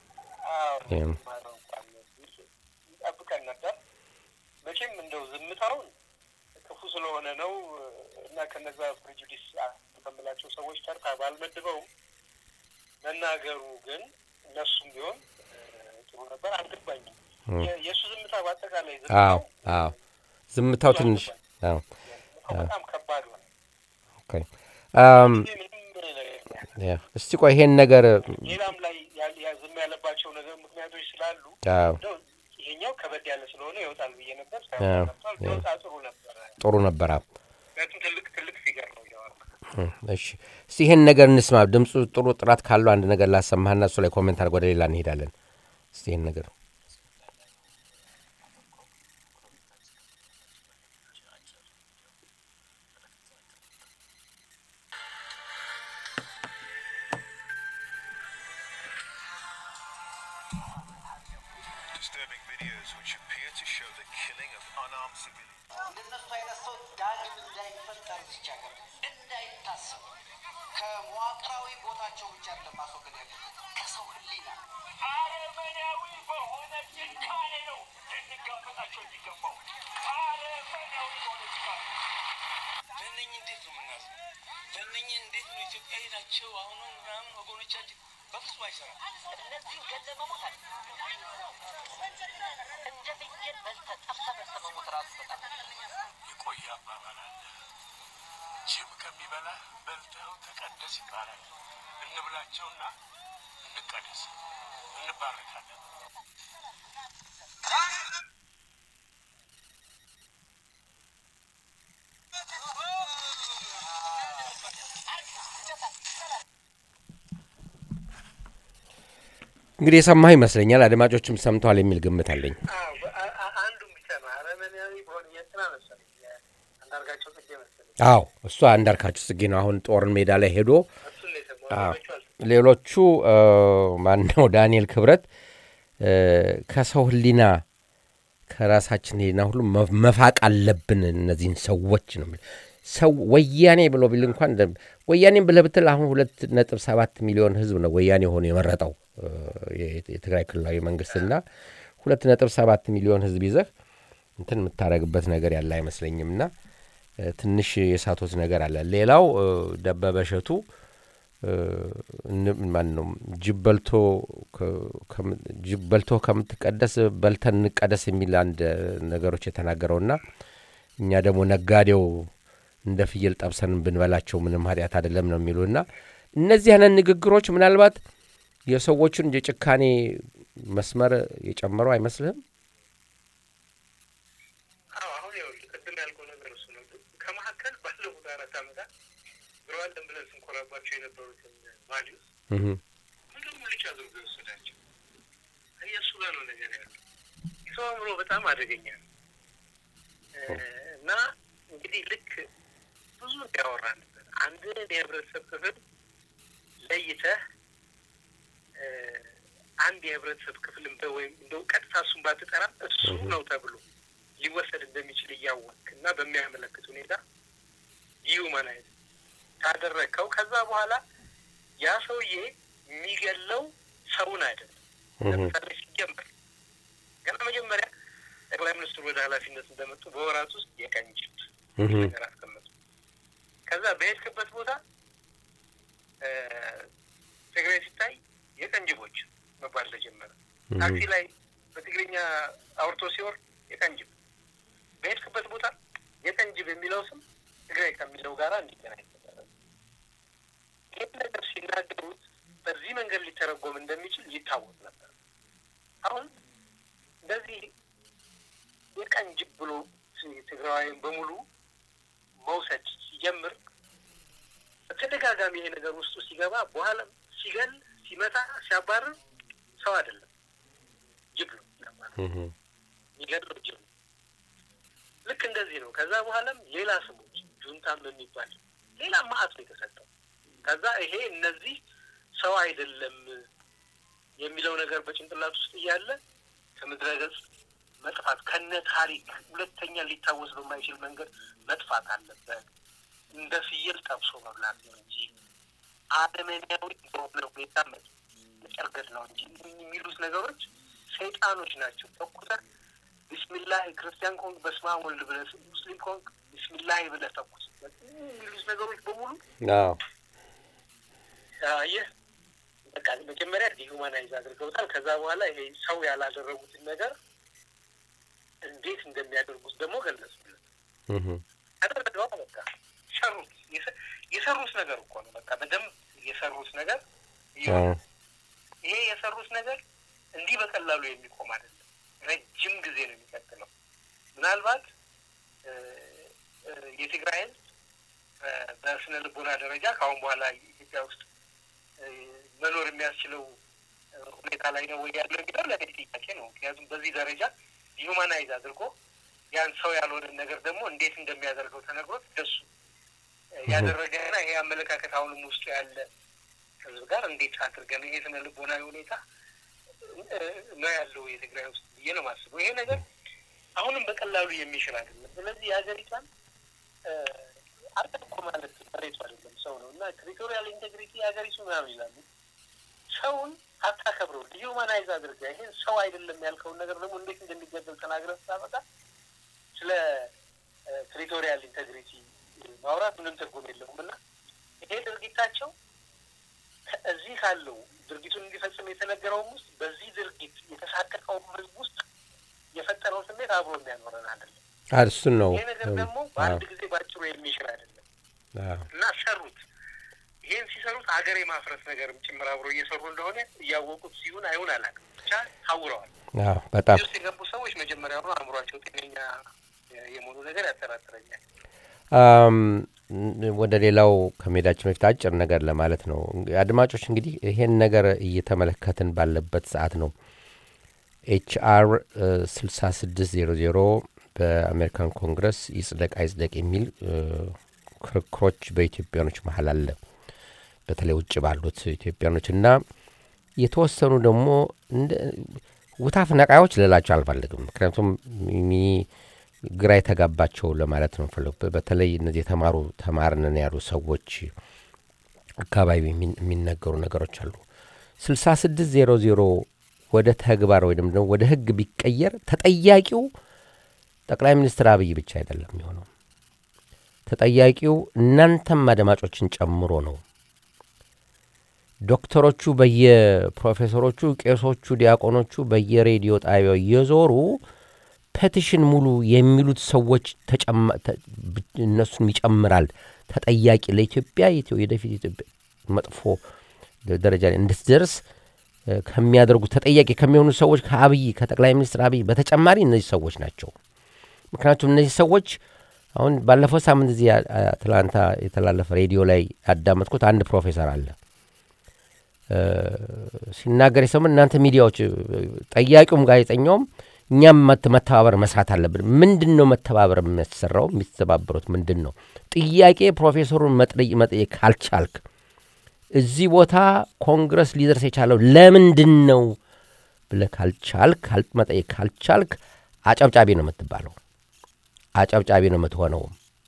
ይጠብቀን ነበር መቼም እንደው ዝምታውን ክፉ ስለሆነ ነው እና ከነዛ ፕሬጁዲስ ተቀበላቸው ሰዎች ተርታ ባልመድበው መናገሩ ግን እነሱም ቢሆን ጥሩ ነበር አልገባኝ የሱ ዝምታ ባጠቃላይ ዝምታው ትንሽ በጣም ከባድ ነው ኦኬ እስቲ ቆይ ይሄን ነገር ሌላም ላይ ዝም ያለባቸው ነገር ምክንያቶች ስላሉ ይሄኛው ከበድ ያለ ስለሆነ ይወጣል ብዬ ነበር ጥሩ ነበር ትልቅ ፊገር ነው ያወራ እሺ እስቲ ይሄን ነገር እንስማ ድምጹ ጥሩ ጥራት ካለው አንድ ነገር ላሰማህና እሱ ላይ ኮሜንት አድርጎ ወደ ሌላ እንሄዳለን እስቲ ይሄን ነገር እንግዲህ የሰማህ ይመስለኛል አድማጮችም ሰምቷል የሚል ግምት አለኝ አንዱም ብቻ ነው አረመኔያዊ በሆነ የጥና መሰለኝ አንዳርጋቸው ጽጌ መሰለኝ እሱ አንዳርጋቸው ጽጌ ነው አሁን ጦር ሜዳ ላይ ሄዶ ሌሎቹ ማነው ዳንኤል ክብረት ከሰው ህሊና ከራሳችን ህሊና ሁሉ መፋቅ አለብን እነዚህን ሰዎች ነው ሰው ወያኔ ብሎ ቢል እንኳን ወያኔን ብለብትል አሁን 2.7 ሚሊዮን ህዝብ ነው ወያኔ ሆኖ የመረጠው የትግራይ ክልላዊ መንግስትና 2.7 ሚሊዮን ህዝብ ይዘህ እንትን የምታረግበት ነገር ያለ አይመስለኝምና ትንሽ የሳቶት ነገር አለ ሌላው ደበበሸቱ ማንነው ጅበልቶ ከምትቀደስ በልተን እንቀደስ የሚል አንድ ነገሮች የተናገረውና እኛ ደግሞ ነጋዴው እንደ ፍየል ጠብሰን ብንበላቸው ምንም ኃጢአት አይደለም ነው የሚሉና እነዚህ አይነት ንግግሮች ምናልባት የሰዎችን የጭካኔ መስመር የጨመረው አይመስልህም? አሁን ቅድም ያልከው ነገር እሱ ነው ከመሀከል ባለፉት 4 ዓመታት ብረዋል ብለን ስንኮራባቸው የነበሩትን ቫልዩስ ምንም ልጅ አድርጎ ወሰዳቸው እየሱ ጋር ነው ነገር ያለው የሰው አእምሮ በጣም አደገኛ ነው እና እንግዲህ ልክ ብዙ ያወራንበት አንድ የህብረተሰብ ክፍል ለይተህ አንድ የህብረተሰብ ክፍልም ወይም እንደው ቀጥታ እሱን ባትጠራ እሱ ነው ተብሎ ሊወሰድ እንደሚችል እያወቅና በሚያመለክት ሁኔታ ዲዩማናይዝ ታደረከው ከዛ በኋላ ያ ሰውዬ የሚገለው ሰውን አይደለም ለምሳሌ ሲጀምር ገና መጀመሪያ ጠቅላይ ሚኒስትሩ ወደ ኃላፊነት እንደመጡ በወራት ውስጥ የቀንጅት ነገር አስቀመጡ ከዛ በሄድክበት ቦታ ትግራይ ሲታይ የቀንጅቦች መባል ተጀመረ ታክሲ ላይ በትግርኛ አውርቶ ሲወር የቀንጅብ በሄድክበት ቦታ የቀንጅብ የሚለው ስም ትግራይ ከሚለው ጋር እንዲገናኝ ተደረገ ይህ ነገር ሲናገሩት በዚህ መንገድ ሊተረጎም እንደሚችል ይታወቅ ነበር አሁን እንደዚህ የቀንጅብ ብሎ ትግራይን በሙሉ መውሰድ ሲጀምር በተደጋጋሚ ይሄ ነገር ውስጡ ሲገባ በኋላ ሲገል ሲመታ ሲያባርር ሰው አይደለም ጅብ ነው ይገድለው ጅብ ልክ እንደዚህ ነው ከዛ በኋላም ሌላ ስሞች ጁንታም የሚባል ሌላ ማአት ነው የተሰጠው ከዛ ይሄ እነዚህ ሰው አይደለም የሚለው ነገር በጭንቅላት ውስጥ እያለ ከምድረገጽ መጥፋት ከነ ታሪክ ሁለተኛ ሊታወስ በማይችል መንገድ መጥፋት አለበት እንደ ፍየል ጠብሶ መብላት ነው እንጂ አለመኛው በሆነ ሁኔታ መጨርገድ ነው እንጂ የሚሉት ነገሮች ሰይጣኖች ናቸው። ተኩሰህ ቢስሚላህ ክርስቲያን ኮንክ በስመ አብ ወልድ ብለህ ሙስሊም ኮንክ ቢስሚላህ ብለህ ተኩስ የሚሉት ነገሮች በሙሉ ይህ በቃ መጀመሪያ ዲሁማናይዝ አድርገውታል። ከዛ በኋላ ይሄ ሰው ያላደረጉትን ነገር እንዴት እንደሚያደርጉት ደግሞ ገለጹልን። አደረገው በቃ ሸሩት የሰሩት ነገር እኮ ነው። በቃ በደንብ የሰሩት ነገር ይሄ የሰሩት ነገር እንዲህ በቀላሉ የሚቆም አይደለም። ረጅም ጊዜ ነው የሚቀጥለው። ምናልባት የትግራይ በስነ ልቦና ደረጃ ካሁን በኋላ ኢትዮጵያ ውስጥ መኖር የሚያስችለው ሁኔታ ላይ ነው ወይ ያለው የሚለው ለእኔ ጥያቄ ነው። ምክንያቱም በዚህ ደረጃ ሂውማናይዝ አድርጎ ያን ሰው ያልሆነ ነገር ደግሞ እንዴት እንደሚያደርገው ተነግሮት ደሱ ያደረገና ይሄ አመለካከት አሁንም ውስጡ ያለ ህዝብ ጋር እንዴት አድርገን ይሄ ስነ ልቦናዊ ሁኔታ ነው ያለው የትግራይ ውስጥ ብዬ ነው የማስበው። ይሄ ነገር አሁንም በቀላሉ የሚሽር አይደለም። ስለዚህ የሀገሪቷን አጥቆ ማለት መሬቱ አይደለም ሰው ነው እና ቴሪቶሪያል ኢንቴግሪቲ ሀገሪቱ ምናምን ይላሉ። ሰውን አታከብረው ሂውማናይዝ አድርገህ ይሄን ሰው አይደለም ያልከውን ነገር ደግሞ እንዴት እንደሚገደል ተናግረህ ስታመጣ ስለ ቴሪቶሪያል ኢንቴግሪቲ ማውራት ምንም ትርጉም የለውም እና ይሄ ድርጊታቸው እዚህ ካለው ድርጊቱን እንዲፈጽም የተነገረውም ውስጥ በዚህ ድርጊት የተሳቀቀው ህዝብ ውስጥ የፈጠረው ስሜት አብሮ የሚያኖረን አይደለም። እሱን ነው ይሄ ነገር ደግሞ በአንድ ጊዜ ባጭሩ የሚሽር አይደለም እና ሰሩት። ይሄን ሲሰሩት ሀገር የማፍረስ ነገርም ጭምር አብሮ እየሰሩ እንደሆነ እያወቁት ሲሆን አይሆን አላውቅም ብቻ ታውረዋል። በጣም ውስጥ የገቡ ሰዎች መጀመሪያውኑ አእምሯቸው ጤነኛ የሞሉ ነገር ያጠራጥረኛል። ወደ ሌላው ከመሄዳችን በፊት አጭር ነገር ለማለት ነው። አድማጮች እንግዲህ ይሄን ነገር እየተመለከትን ባለበት ሰዓት ነው HR 6600 በአሜሪካን ኮንግረስ ይጽደቅ አይጽደቅ የሚል ክርክሮች በኢትዮጵያኖች መሀል አለ። በተለይ ውጭ ባሉት ኢትዮጵያኖች እና የተወሰኑ ደግሞ ውታፍ ነቃዮች ልላቸው አልፈልግም። ምክንያቱም ግራ የተጋባቸው ለማለት ነው ፈልኩ። በተለይ እነዚህ ተማርነን ያሉ ሰዎች አካባቢ የሚነገሩ ነገሮች አሉ። 6600 ወደ ተግባር ወይ ደግሞ ወደ ህግ ቢቀየር ተጠያቂው ጠቅላይ ሚኒስትር አብይ ብቻ አይደለም የሚሆነው። ተጠያቂው እናንተም አድማጮችን ጨምሮ ነው። ዶክተሮቹ በየፕሮፌሰሮቹ፣ ቄሶቹ፣ ዲያቆኖቹ በየሬዲዮ ጣቢያው እየዞሩ ፔቲሽን ሙሉ የሚሉት ሰዎች እነሱን ይጨምራል። ተጠያቂ ለኢትዮጵያ የወደፊት ኢትዮጵያ መጥፎ ደረጃ ላይ እንድትደርስ ከሚያደርጉ ተጠያቂ ከሚሆኑ ሰዎች ከጠቅላይ ሚኒስትር አብይ በተጨማሪ እነዚህ ሰዎች ናቸው። ምክንያቱም እነዚህ ሰዎች አሁን ባለፈው ሳምንት እዚህ አትላንታ የተላለፈ ሬዲዮ ላይ ያዳመጥኩት አንድ ፕሮፌሰር አለ ሲናገር የሰማን እናንተ ሚዲያዎች ጠያቂውም ጋዜጠኛውም እኛም መተባበር መስራት አለብን። ምንድነው መተባበር የሚያሰራው? የሚተባበሩት ምንድነው? ጥያቄ ፕሮፌሰሩን መጠየቅ ካልቻልክ እዚህ ቦታ ኮንግረስ ሊደርስ የቻለው ለምንድነው ብለህ ካልቻልክ መጠየቅ ካልቻልክ አጨብጫቢ ነው የምትባለው። አጨብጫቢ ነው የምትሆነው።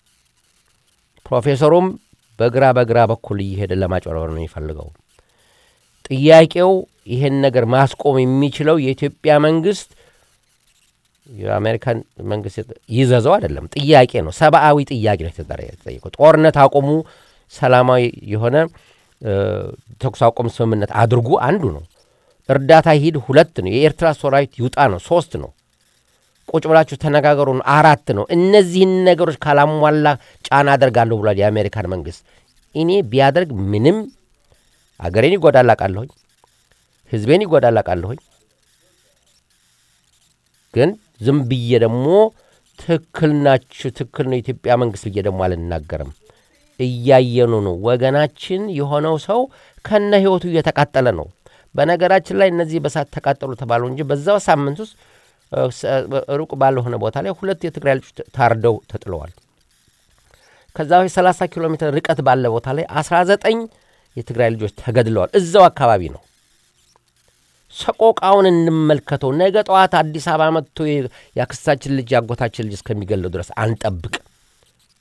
ፕሮፌሰሩም በግራ በኩል እየሄደ ለማጭበርበር ነው የሚፈልገው። ጥያቄው ይሄን ነገር ማስቆም የሚችለው የኢትዮጵያ መንግስት የአሜሪካን መንግስት ይዘዘው አይደለም። ጥያቄ ነው፣ ሰብአዊ ጥያቄ ነው የተጠየቀው። ጦርነት አቆሙ፣ ሰላማዊ የሆነ ተኩስ አቁም ስምምነት አድርጉ አንዱ ነው። እርዳታ ሂድ 2 ነው። የኤርትራ ሰራዊት ይውጣ ነው 3 ነው። ቁጭ ብላችሁ ተነጋገሩ ነው 4 ነው። እነዚህን ነገሮች ካላሟላ ጫና አደርጋለሁ ብሏል የአሜሪካን መንግስት። እኔ ቢያደርግ ምንም አገሬን ይጎዳል አውቃለሁኝ፣ ህዝቤን ይጎዳል አውቃለሁኝ። ግን ዝም ብዬ ደግሞ ትክክል ነው የኢትዮጵያ መንግስት ብዬ ደግሞ አልናገርም። እያየኑ ነው። ወገናችን የሆነው ሰው ከነ ህይወቱ እየተቃጠለ ነው። በነገራችን ላይ እነዚህ በሳት ተቃጠሉ ተባሉ እንጂ በዛው ሳምንት ውስጥ ሩቅ ባልሆነ ቦታ ላይ 2 የትግራይ ልጆች ታርደው ተጥለዋል። ከዛው 30 ኪሎ ሜትር ርቀት ባለ ቦታ ላይ 19 የትግራይ ልጆች ተገድለዋል። እዛው አካባቢ ነው። ሰቆቃውን እንመልከተው። ነገ ጠዋት አዲስ አበባ መጥቶ ያክስታችን ልጅ ያጎታችን ልጅ እስከሚገለው ድረስ አንጠብቅ።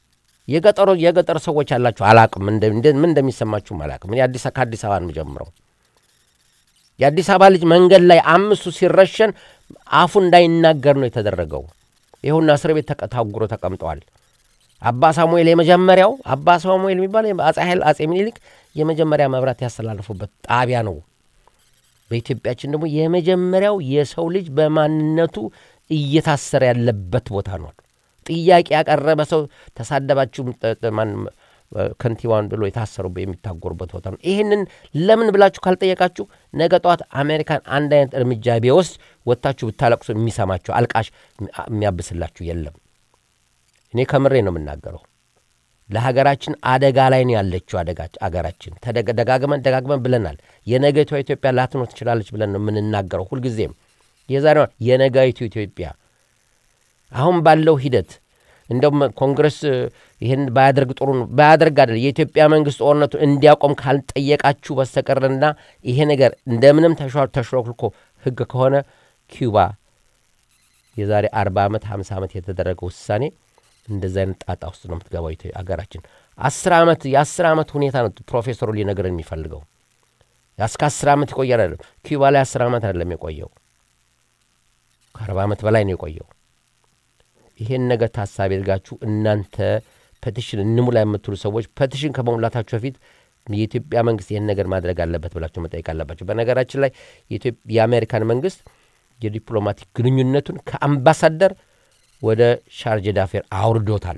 የገጠር ሰዎች አላችሁ አላቅም ምን እንደሚሰማችሁ አላቅም። እኔ አዲስ አበባ ነው ጀምረው የአዲስ አበባ ልጅ መንገድ ላይ አምስቱ ሲረሸን አፉ እንዳይናገር ነው የተደረገው። ይሁንና እስር ቤት ታጉሮ ተቀምጠዋል። አባ ሳሙኤል የመጀመሪያው አባ ሳሙኤል የሚባል አጼ ምኒልክ የመጀመሪያ መብራት ያስተላልፉበት ጣቢያ ነው። በኢትዮጵያችን ደግሞ የመጀመሪያው የሰው ልጅ በማንነቱ እየታሰረ ያለበት ቦታ ነው። ጥያቄ ያቀረበ ሰው ተሳደባችሁ ከንቲባውን ብሎ የታሰሩበት የሚታጎሩበት ቦታ ነው። ይሄንን ለምን ብላችሁ ካልጠየቃችሁ ነገ ጧት አሜሪካን አንድ አይነት እርምጃ ቢወስድ ወጣችሁ ብታለቅሱ የሚሰማችሁ አልቃሽ የሚያብስላችሁ የለም። እኔ ከምሬ ነው የምናገረው። ለሀገራችን አደጋ ላይ ነው ያለችው አገራችን። ደጋግመን ብለናል። የነገይቱ ኢትዮጵያ ላትኖር ትችላለች ብለን ነው የምንናገረው ሁልጊዜም። የዛሬው የነገይቱ ኢትዮጵያ አሁን ባለው ሂደት እንደውም ኮንግረስ ይሄን ባያደርግ ጥሩ ነው። ባያደርግ አይደል የኢትዮጵያ መንግስት ጦርነቱ እንዲያቆም ካልጠየቃችሁ በስተቀርና ይሄ ነገር እንደምንም ተሽሮክልኮ ህግ ከሆነ ኩባ የዛሬ 40 ዓመት 50 ዓመት የተደረገው ውሳኔ እንደዛ አይነት ጣጣ ውስጥ ነው የምትገባው አገራችን። 10 ዓመት ሁኔታ ነው ፕሮፌሰሩ ሊነግረን የሚፈልገው። እስከ 10 ዓመት ይቆያል አይደለም። ኩባ ላይ 10 ዓመት አይደለም የቆየው፣ ከ40 ዓመት በላይ ነው የቆየው። ይሄን ነገር ታሳቢ አድርጋችሁ እናንተ ፔቲሽን እንሙላ የምትሉ ሰዎች ፔቲሽን ከመሙላታችሁ በፊት የኢትዮጵያ መንግስት ይሄን ነገር ማድረግ አለበት ብላችሁ መጠየቅ አለባችሁ። በነገራችን ላይ የአሜሪካን መንግስት የዲፕሎማቲክ ግንኙነቱን ከአምባሳደር ወደ ሻርጅ ዳፌር አውርዶታል።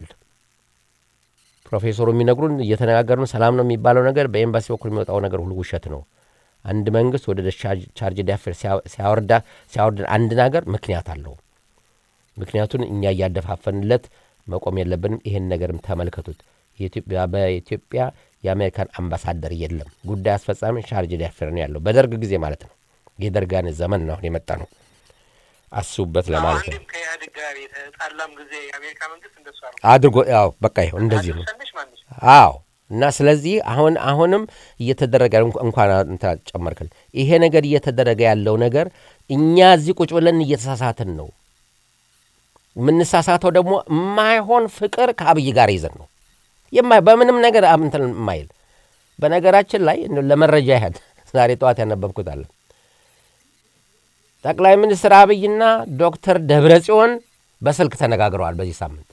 ፕሮፌሰሩ የሚነግሩን እየተነጋገርን ሰላም ነው የሚባለው ነገር በኤምባሲ በኩል የሚወጣው ነገር ሁሉ ውሸት ነው። አንድ መንግስት ወደ ቻርጅ ዳፌር ሲያወርድ አንድ ነገር ምክንያት አለው። ምክንያቱን እኛ ያደፋፈንለት መቆም የለብንም። ይሄን ነገርም ተመልከቱት። በኢትዮጵያ የአሜሪካን አምባሳደር የለም። ጉዳይ አስፈጻሚ ቻርጅ ዳፌር ነው ያለው። በደርግ ጊዜ ማለት ነው። የደርጋን ዘመን ነው የመጣ ነው። አስቡበት ለማለት ነው። ከኢህአዴግ ጋር የተጣላም ጊዜ የአሜሪካ መንግስት እንደሱ አድርጎ ያው በቃ ይሁን እንደዚህ ነው። አዎ እና ስለዚህ አሁንም እየተደረገ እንኳን እንትን ጨመርከል ይሄ ነገር እየተደረገ ያለው ነገር እኛ እዚህ ቁጭ ብለን እየተሳሳትን ነው። ምንሳሳተው ደግሞ ማይሆን ፍቅር ከአብይ ጋር ይዘን ነው በምንም ነገር እንትን ማይል። በነገራችን ላይ ለመረጃ ያህል ዛሬ ጠዋት ያነበብኩት አለ። ጠቅላይ ሚኒስትር አብይና ዶክተር ደብረጽዮን በስልክ ተነጋግረዋል በዚህ ሳምንት።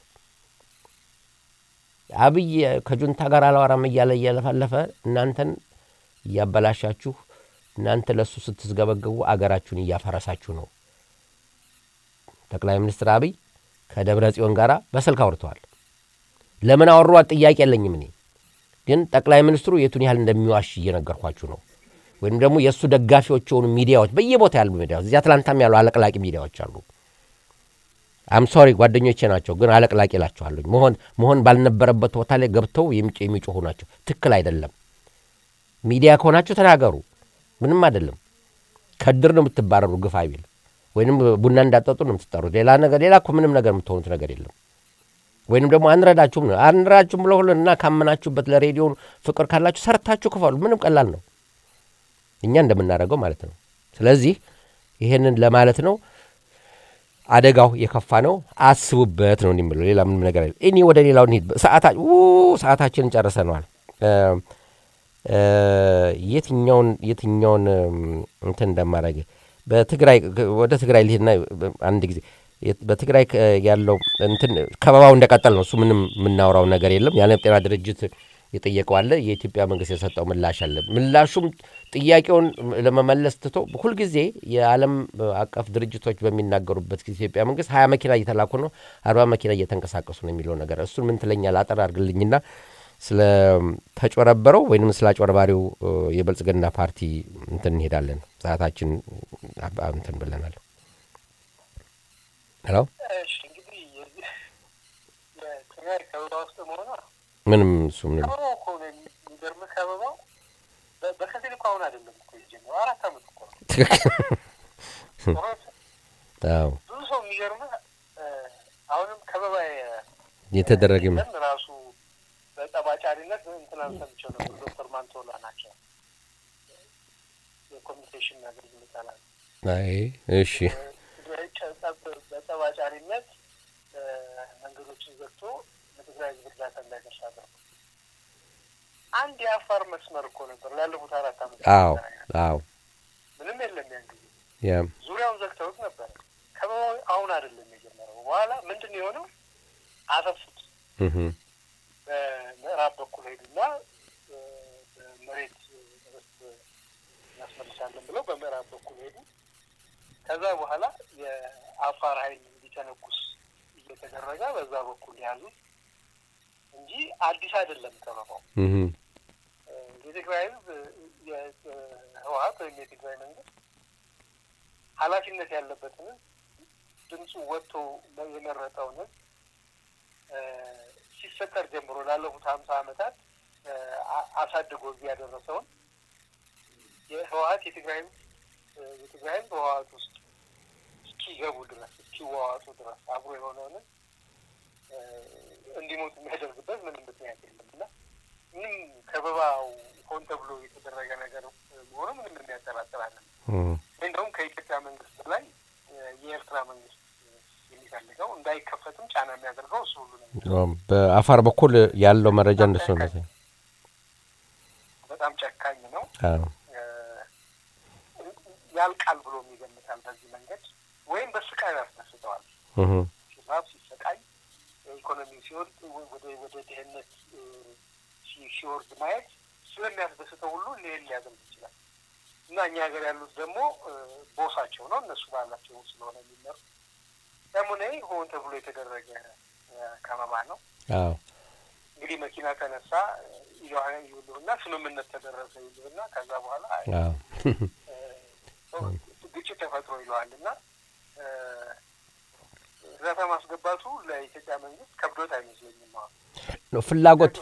አብይ ከጁንታ ጋር አላወራም እያለፈለፈ እናንተን እያበላሻችሁ እናንተ ለሱ ስትስገበገቡ አገራችሁን እያፈረሳችሁ ነው። ጠቅላይ ሚኒስትር አብይ ከደብረጽዮን ጋር በስልክ አውርተዋል። ለምን አወሩት ጥያቄ የለኝም እኔ ግን ጠቅላይ ሚኒስትሩ የቱን ያህል እንደሚዋሽ እየነገርኳችሁ ነው። ወይም ደግሞ የሱ ደጋፊዎች ሆኑ ሚዲያዎች በየቦታ ያሉ ሚዲያዎች እዚህ አትላንታም ያሉ አለቅላቂ ሚዲያዎች አሉ። አም ሶሪ ጓደኞቼ ናቸው ግን አለቅላቂ እላቸዋለሁ። መሆን ባልነበረበት ቦታ ላይ ገብተው የሚጮሁ ናቸው። ትክክል አይደለም። ሚዲያ ከሆናችሁ ተናገሩ። ምንም አይደለም። ከድር ነው የምትባረሩ ግፋ ቢል ወይንም ቡና እንዳጠጡ ነው የምትጠሩት። ሌላ እኮ ምንም ነገር የምትሆኑት ነገር የለም። ወይንም ደግሞ አንረዳችሁም ብለው ሁሉና ካመናችሁበት ለሬዲዮ ፍቅር ካላችሁ ሰርታችሁ ክፈሉ። ምንም ቀላል ነው። እኛ እንደምናደርገው ማለት ነው። ስለዚህ ይሄንን ለማለት ነው። አደጋው የከፋ ነው። አስቡበት ነው የሚለው። ሌላ ምንም ነገር አይደለም። እኔ ወደ ሌላው እንሂድ። ሰዓታችንን ጨርሰናል። የትኛውን እንትን እንደማደርግ ወደ ትግራይ ልሂድና አንድ ጊዜ በትግራይ ያለው እንትን ከበባው እንደቀጠል ነው። እሱ ምንም የምናወራው ነገር የለም። የዓለም ጤና ድርጅት የጠየቀው አለ። የኢትዮጵያ መንግስት የሰጠው ምላሽ አለ። ምላሹም ጥያቄውን ለመመለስ ትቶ ሁልጊዜ የዓለም አቀፍ ድርጅቶች በሚናገሩበት ኢትዮጵያ መንግስት 20 መኪና እየተላኩ ነው 40 መኪና እየተንቀሳቀሱ ነው የሚለው ነገር እሱን ምን ትለኛለህ? አጠር አድርግልኝና ስለ ተጮረበረው ወይንም ስለ አጭበርባሪው የብልጽግና ፓርቲ እንትን እንሄዳለን። ሰዓታችን እንትን ብለናል። ሄሎ እሺ እንግዲህ የትግራይ ከበባ ውስጥ መሆኗ ምንም እሱ ምንም ከበባው እኮ ነው የሚገርምህ። ከበባው በከፊል እኮ አሁን አይደለም እኮ የጀመረው 4 ዓመት እኮ ነው። አዎ ብዙ ሰው የሚገርምህ አሁንም ከበባ የተደረገ ራሱ በጠባጫሪነት እንትናን ሰምቼው ነው። ዶክተር ማንቶላ ናቸው የኮሚኒኬሽን ነገር ይመጣላል። አይ እሺ በጠባጫሪነት መንገዶችን ዘግቶ በትግራይ እርዳታ እንዳይደርስ አደረጉ። አንድ የአፋር መስመር እኮ ነበር ላለፉት 4 ዓመታት። አዎ ምንም የለም ያን ጊዜ ያ ዙሪያውን ዘግተውት ነበር። ከበባው አሁን አይደለም የጀመረው። በኋላ ምንድን ነው የሆነው? አሰፉት። በምዕራብ በኩል ሄዱና መሬት ያስመልሳለን ብለው በምዕራብ በኩል ሄዱ። ከዛ በኋላ የአፋር ኃይል እንዲተነኩስ እየተደረገ በዛ በኩል ያዙ እንጂ አዲስ አይደለም ከበባው። የትግራይ ህዝብ የህወሓት ወይም የትግራይ መንግስት ኃላፊነት ያለበትን ድምፁ ወጥቶ የመረጠውን ሲፈጠር ጀምሮ ላለፉት 50 ዓመታት አሳድጎ ያደረሰውን የህወሓት የትግራይ ህወሓት ውስጥ እስኪገቡ ድረስ እስኪዋዋጡ ድረስ አብሮ የሆነውን እንዲሞት የሚያደርግበት ምንም ምክንያት የለምና ምንም ከበባው ሆን ተብሎ የተደረገ ነገር መሆኑ ምንም የሚያጠራጥር አይደለም። እንደውም ከኢትዮጵያ መንግስት ላይ የኤርትራ መንግስት የሚፈልገው እንዳይከፈትም ጫና የሚያደርገው እሱ ሁሉ ነው። በአፋር በኩል ያለው መረጃ እንደሱ ነው። በጣም ጨካኝ ነው። ያልቃል ብሎ የሚገምታል በዚህ መንገድ ወይም በስቃይ ያስነስተዋል። ሲራብ ሲሰቃይ ኢኮኖሚ ሲወርድ ወደ ድህነት ሲወርድ ማየት ስለሚያስደስተው ሁሉ ሊያዘም ይችላል እና እኛ ሀገር ያሉት ደግሞ ቦሳቸው ነው እነሱ ባላቸው ስለሆነ የሚመሩ ደሞኔ ሆን ተብሎ የተደረገ ከበባ ነው። እንግዲህ መኪና ተነሳ ይሉና ስምምነት ተደረሰ ይሉና ከዛ በኋላ ግጭት ተፈጥሮ ይለዋልና እርዳታ ማስገባቱ ለኢትዮጵያ መንግስት ከብዶት አይመስለኝም ነው ፍላጎቱ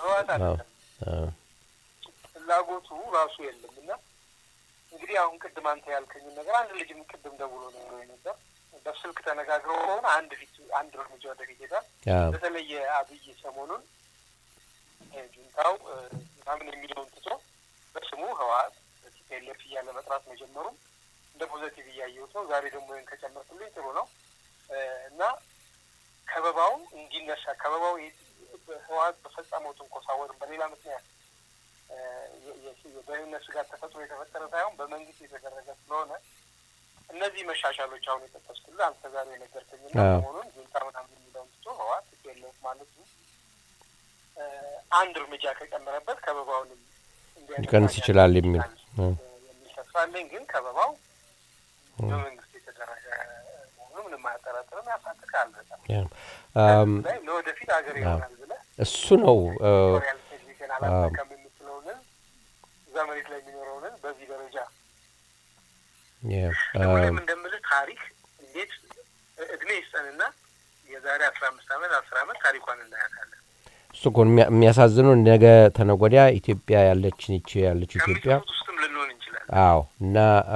ራሱ የለምና እንግዲህ አሁን ቅድም አንተ ያልከኝ ነገር አንድ ልጅም ቅድም ደውሎ ነው ነበር በስልክ ተነጋግረው ሆነ አንድ እርምጃ ወደፊት ሄዳል። በተለይ አብይ ሰሞኑን ጁንታው ምናምን የሚለውን ትቶ በስሙ ህወሓት በቲፒኤልኤፍ እያለ መጥራት መጀመሩም እንደ ፖዚቲቭ እያየሁት ነው። ዛሬ ደግሞ ይሄን ከጨመርኩልኝ ጥሩ ነው እና ከበባው እንዲነሳ ከበባው ህወሓት በፈጸመው ትንኮሳ ወይም በሌላ ምክንያት የደህንነት ስጋት ተፈጥሮ የተፈጠረ ሳይሆን በመንግስት የተደረገ ስለሆነ እነዚህ መሻሻሎች አሁን የተጠቀሱት አንተ ዛሬ ነገርከኝና ሰሞኑን ጁንታው ምናምን የሚለውን ትቶ ህወሓት ቲፒኤልኤፍ ማለት ነው አንድ እርምጃ ከጨመረበት ከበባውን ሊቀንስ ይችላል የሚል ተስፋ አለኝ። ግን ከበባው በመንግስት የተደረገ መሆኑን ምንም አያጠራጥርም። ያሳትካል በጣም ለወደፊት ሀገር ይሆናል ብለህ እሱ ነው መሬት ላይ የሚኖረውን በዚህ ደረጃ ሁሌም እንደምልህ ታሪክ እንዴት እድሜ ይስጠንና የዛሬ 15 ዓመት 10 ዓመት ታሪኳን እናያታለን። እሱ እኮ የሚያሳዝነው ነገ ተነጎዲያ ኢትዮጵያ ያለችን ኢትዮጵያ ውስጥም ልንሆን እንችላለን። እና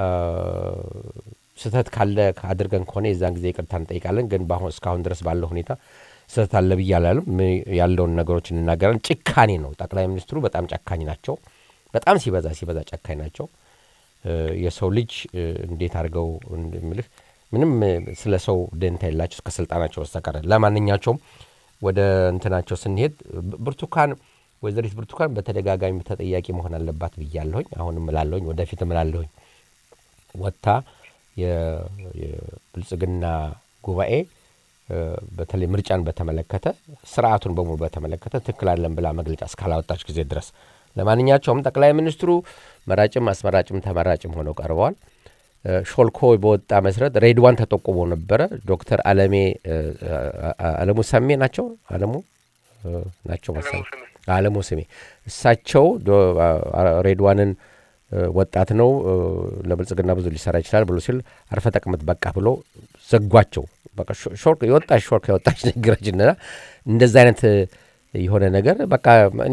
ስህተት ካለ አድርገን ከሆነ የዛን ጊዜ ይቅርታ እንጠይቃለን። ግን እስካሁን ድረስ ባለው ሁኔታ ስህተት አለ ብያለሁ ያለውን ነገሮች እንናገራለን። ጭካኔ ነው። ጠቅላይ ሚኒስትሩ በጣም ጨካኝ ናቸው። በጣም ሲበዛ ጨካኝ ናቸው። የሰው ልጅ እንዴት አድርገው እንደምልህ ምንም ስለ ሰው ደንታ የላቸው እስከ ስልጣናቸው በስተቀር። ለማንኛውም ወደ እንትናቸው ስንሄድ ወይዘሪት ብርቱካን በተደጋጋሚ ተጠያቂ መሆን አለባት ብያለሁኝ። አሁንም እላለሁኝ፣ ወደፊትም እላለሁኝ። ወጣ የብልጽግና ጉባኤ በተለይ ምርጫን በተመለከተ ስርዓቱን በሙሉ በተመለከተ ትክክል አይደለም ብላ መግለጫ እስካላወጣች ጊዜ ድረስ ለማንኛውም ጠቅላይ ሚኒስትሩ መራጭም አስመራጭም ተመራጭም ሆነው ቀርበዋል። ሾልኮ በወጣ መሰረት ሬድዋን ተጠቆሞ ነበር። ዶክተር አለሙ ሰሜ ናቸው መሰለኝ አለሙ ሰሜ እሳቸው ሬድዋንን ወጣት ነው ለብልጽግና ብዙ ሊሰራ ይችላል ብሎ ሲል አርፈ ተቀመጥ በቃ ብሎ ዘጓቸው። በቃ ሾልኮ የወጣች ነገርጅና እንደዛ አይነት የሆነ ነገር በቃ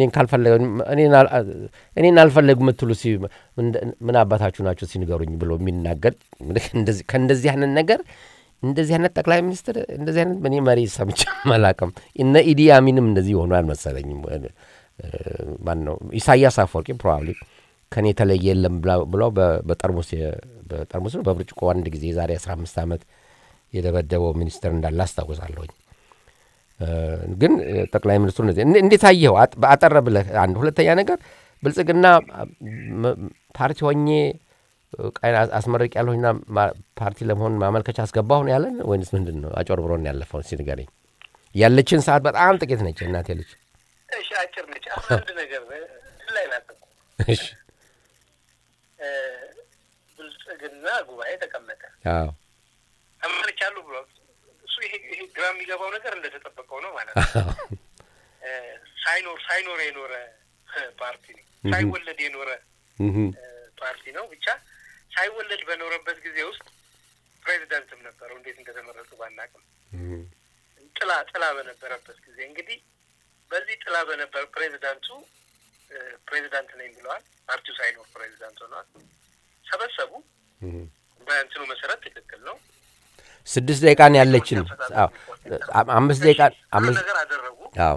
እኔን አልፈለጉ ምትሉ ምን አባታችሁ ናችሁ ሲንገሩኝ ብሎ የሚናገር ከእንደዚህ አይነት ነገር እንደዚህ አይነት ጠቅላይ ሚኒስትር እንደዚህ አይነት እኔ መሪ ሰምቼ አላውቅም። እነ ኢዲ አሚንም እንደዚህ ሆኖ አልመሰለኝም። ማን ነው ኢሳያስ አፈወርቂ ፕሮባብሊ ከኔ ተለየ የለም ብሎ በጠርሙስ ነው በብርጭቆ አንድ ጊዜ ዛሬ 15 ዓመት የደበደበው ሚኒስትር እንዳለ አስታውሳለሁኝ። ግን ጠቅላይ ሚኒስትሩ እንዴት አየው አጠር ብለህ አንድ ሁለተኛ ነገር ብልጽግና ፓርቲ ሆኜ ቃይ አስመረቅ ያለውና ፓርቲ ለመሆን ማመልከቻ አስገባው ነው ያለን ወይስ ምንድነው አጨርብሮን ያለፈው ሲንገረኝ ያለችን ሰዓት በጣም ጥቂት ነች እናቴ ልጅ እሺ አጭር ነች አንድ ነገር ላይ ናት እሺ ብልጽግና ጉባኤ ተቀመጠ አዎ አመልካለሁ ብሎ እሱ ይሄ ግራም የሚገባው ነገር እንደተጠበቀው ነው ማለት ነው ሳይኖር የኖረ ፓርቲ ነው ሳይወለድ የኖረ ፓርቲ ነው ብቻ ሳይወለድ በኖረበት ጊዜ ውስጥ ፕሬዝዳንትም ነበረው እንዴት እንደተመረጡ ባናቀም ጥላ በነበረበት ጊዜ እንግዲህ በዚህ ጥላ በነበር ፕሬዝዳንት ነኝ ብለዋል ፓርቲው ሳይኖር ፕሬዝዳንት ሆኗል ሰበሰቡ በእንትኑ መሰረት ትክክል ነው 6 ደቂቃ ነው ያለችን አዎ 5 ደቂቃ 5 ነገር አደረጉ አዎ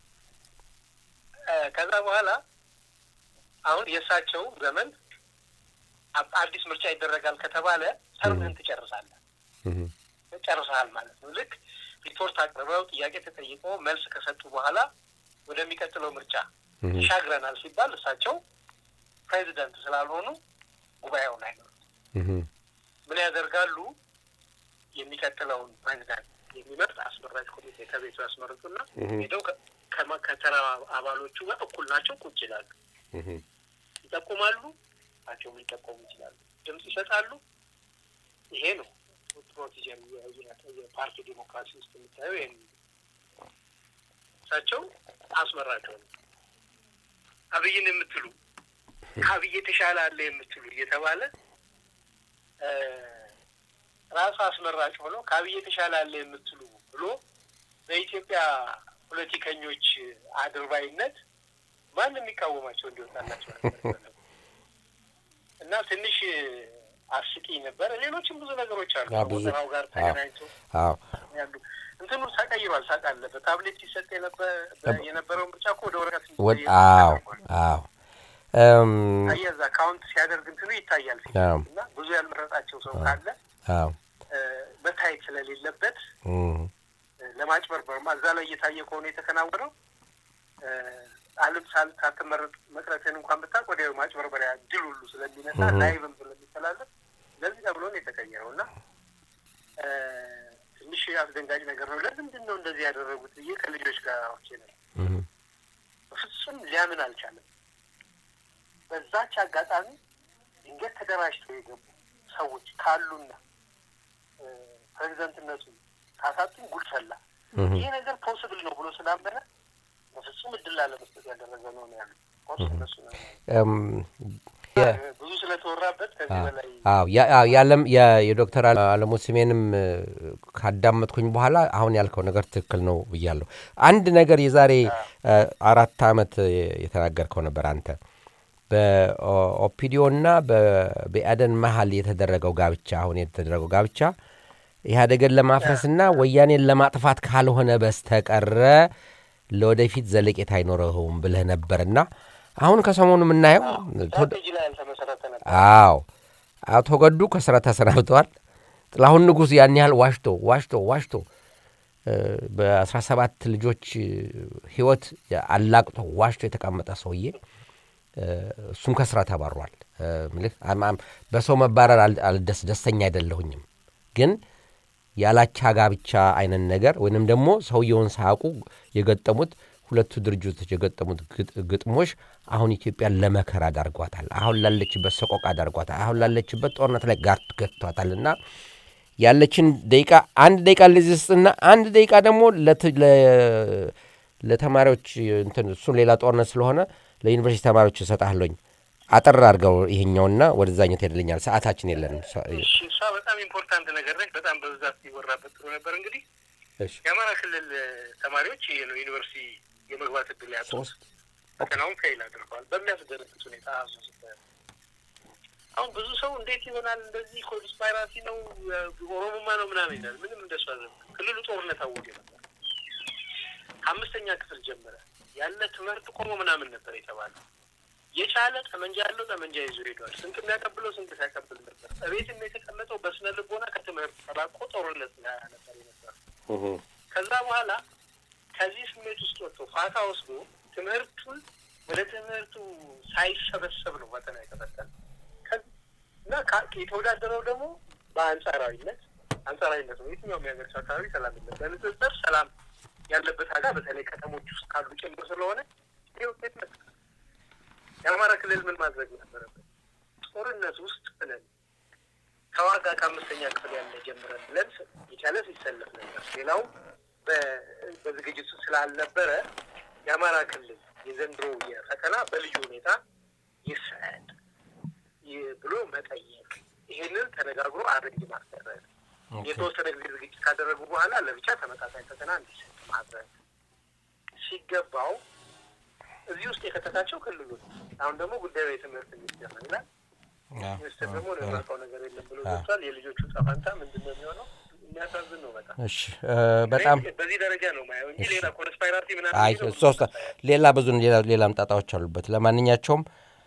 ከዛ በኋላ አሁን የሳቸው ዘመን አዲስ ምርጫ ይደረጋል ከተባለ ሰርምን ትጨርሳለህ ጨርሰሃል ማለት ነው ልክ ሪፖርት አቅርበው ጥያቄ ተጠይቀው መልስ ከሰጡ በኋላ ወደሚቀጥለው ምርጫ ተሻግረናል ሲባል እሳቸው ፕሬዝዳንት ስላልሆኑ ጉባኤውን አይኖርም ምን ያደርጋሉ የሚቀጥለውን ፕሬዝዳንት የሚመርጥ አስመራጭ ኮሚቴ ከቤቱ ያስመርጡና ሄደው ከመከተራ አባሎቹ ጋር እኩል ናቸው ቁጭ ይላሉ ይጠቁማሉ ናቸው ሊጠቁሙ ይችላሉ ድምጽ ይሰጣሉ ይሄ ነው ፕሮሲጀር የፓርቲ ዲሞክራሲ ውስጥ የሚታየው ይሄ እሳቸው አስመራጭው አብይን የምትሉ ከአብይ ተሻለ አለ የምትሉ እየተባለ ራሱ አስመራጭ ሆኖ ከአብይ ተሻለ አለ የምትሉ ብሎ በኢትዮጵያ ፖለቲከኞች አድርባይነት ማንም የሚቃወማቸው እንዲወጣላቸው እና ትንሽ አስቂ ነበር ሌሎችም ብዙ ነገሮች አሉ ከቦታው ጋር ተገናኝቶ ያሉ እንትኑ ተቀይሯል ሳቃለ በታብሌት ሲሰጥ የነበረው ምርጫ እኮ ወደ ወረቀት አዎ አያዛ ካውንት ሲያደርግ እንትኑ ይታያል እና ብዙ ያልመረጣቸው ሰው ካለ በታይት ስለሌለበት ለማጭበርበር ማዛ ላይ እየታየ ከሆነ የተከናወነው አለም ሳልታተመረጥ መቅረትን እንኳን ብታቆ ወዲያው ማጭበርበሪያ ድል ሁሉ ስለሚነሳ ላይቭም ስለሚተላለፍ ለዚህ ተብሎ ነው የተቀየረውና ትንሽ አስደንጋጭ ነገር ነው ለምንድን ነው እንደዚህ ያደረጉት ከልጆች ጋር አውጥተናል ፍጹም ሊያምን አልቻለም በዛች አጋጣሚ እንግዲህ ተደራጅተው የገቡ ሰዎች ካሉና ፕሬዝዳንትነቱ ታሳጥን ጉልፈላ ይሄ ነገር ፖሲብል ነው ብሎ ስላመነ ፍጹም እድል ለመስጠት ያደረገ ነው ያለው ፖሲብል ነው ብዙ ስለተወራበት ከዚህ በላይ ያለም የዶክተር አለሙ ስሜንም ካዳመጥኩኝ በኋላ አሁን ያልከው ነገር ትክክል ነው ብያለሁ አንድ ነገር የዛሬ 4 አመት የተናገርከው ነበር አንተ በኦፒዲዮና በአደን መሃል የተደረገው ጋብቻ አሁን የተደረገው ጋብቻ ኢህአዴግን ለማፍረስና ወያኔን ለማጥፋት ካልሆነ በስተቀር ለወደፊት ዘለቄታ አይኖርም ብለህ ነበርና አሁን ከሰሞኑ ምናየው አዎ አቶ ገዱ ከስራ ተሰናብተዋል ጥላሁን ንጉስ ያን ያህል ዋሽቶ በ17 ልጆች ህይወት አላቅቶ ዋሽቶ የተቀመጠ ሰውዬ እሱም ከስራ ተባሯል ማለት በሰው መባረር ደስተኛ አይደለሁኝም ግን ያላቻ ጋብቻ አይነን ነገር ወይንም ደግሞ ሰውየውን ሳያውቁ የገጠሙት ሁለቱ ድርጅቶች የገጠሙት ግጥሞች አሁን ኢትዮጵያን ለመከራ ዳርጓታል አሁን ላለችበት ሰቆቃ ዳርጓታል አሁን ላለችበት ጦርነት ላይ ገፍቷታልና ያለችን ደቂቃ 1 ደቂቃ ለዚስና 1 ደቂቃ ደግሞ ለተማሪዎች እንትን እሱ ሌላ ጦርነት ስለሆነ ለዩኒቨርሲቲ ተማሪዎች ሰጣለኝ አጠር አድርገው ይሄኛውና ወደዛኛው ተደለኛል ሰዓታችን የለንም እሺ በጣም ኢምፖርታንት ነገር ነው በጣም በብዛት ይወራበት ነበር እንግዲህ እሺ የአማራ ክልል ተማሪዎች የዩኒቨርሲቲ የመግባት እድል ያጡት ፈተናውን ፌል አድርገዋል በሚያስደርግ ሁኔታ አሁን ብዙ ሰው እንዴት ይሆናል እንደዚህ ኮንስፓይራሲ ነው ኦሮሞማ ነው ምናምን ይላል ምንም እንደሱ አይደለም ክልሉ ጦርነት አወጀ ነበር 5ኛ ክፍል ጀመረ ያለ ትምህርት ቆሞ ምናምን ነበር የተባለው የቻለ ጠመንጃ ያለው ጠመንጃ ይዞ ሄዷል ስንት የሚያቀብለው ስንት ያቀብል ነበር እቤትም የተቀመጠው በስነ ልቦና ከትምህርት ተላቆ ጦርነት ነበር ከዛ በኋላ ከዚህ ስሜት ውስጥ ወጥቶ ፋታ ወስዶ ትምህርቱን ወደ ትምህርቱ ሳይሰበሰብ ነው ፈተና የተፈተነው እና የተወዳደረው ደግሞ በአንጻራዊነት ነው። የትኛውም የሀገር አካባቢ ሰላም የለም። በንጽጽር ሰላም ያለበት ሀገር በተለይ ከተሞች ውስጥ ካሉ ጭምር ስለሆነ ይኸው ውጤት የአማራ ክልል ምን ማድረግ ነበረበት? ጦርነት ውስጥ ብለን ተዋጋ ከአምስተኛ ክፍል ያለ ጀምረን ብለን የቻለ ሲሰለፍ ነበር። ሌላው በዝግጅቱ ስላልነበረ የአማራ ክልል የዘንድሮ የፈተና በልዩ ሁኔታ ይሰጥ ብሎ መጠየቅ፣ ይሄንን ተነጋግሮ አረንጅ ማስደረግ፣ የተወሰነ ጊዜ ዝግጅት ካደረጉ በኋላ ለብቻ ተመሳሳይ ፈተና እንዲሰጥ ማድረግ ሲገባው እዚህ ውስጥ የከተታቸው ክልሉ አሁን ደግሞ ጉዳዩ የትምህርት ሚኒስቴር ነው ይላል። ሚኒስቴር ደግሞ ለማውጣው ነገር የለም ብሎ ወጥቷል። የልጆቹ ጣፋንታ ምንድነው የሚሆነው? የሚያሳዝን ነው በጣም። እሺ በጣም በዚህ ደረጃ ነው ማየው እንጂ ሌላ ኮንስፓይራሲ ምናምን አይ ሶስት ሌላ ብዙ ሌላም ጣጣዎች አሉበት። ለማንኛቸውም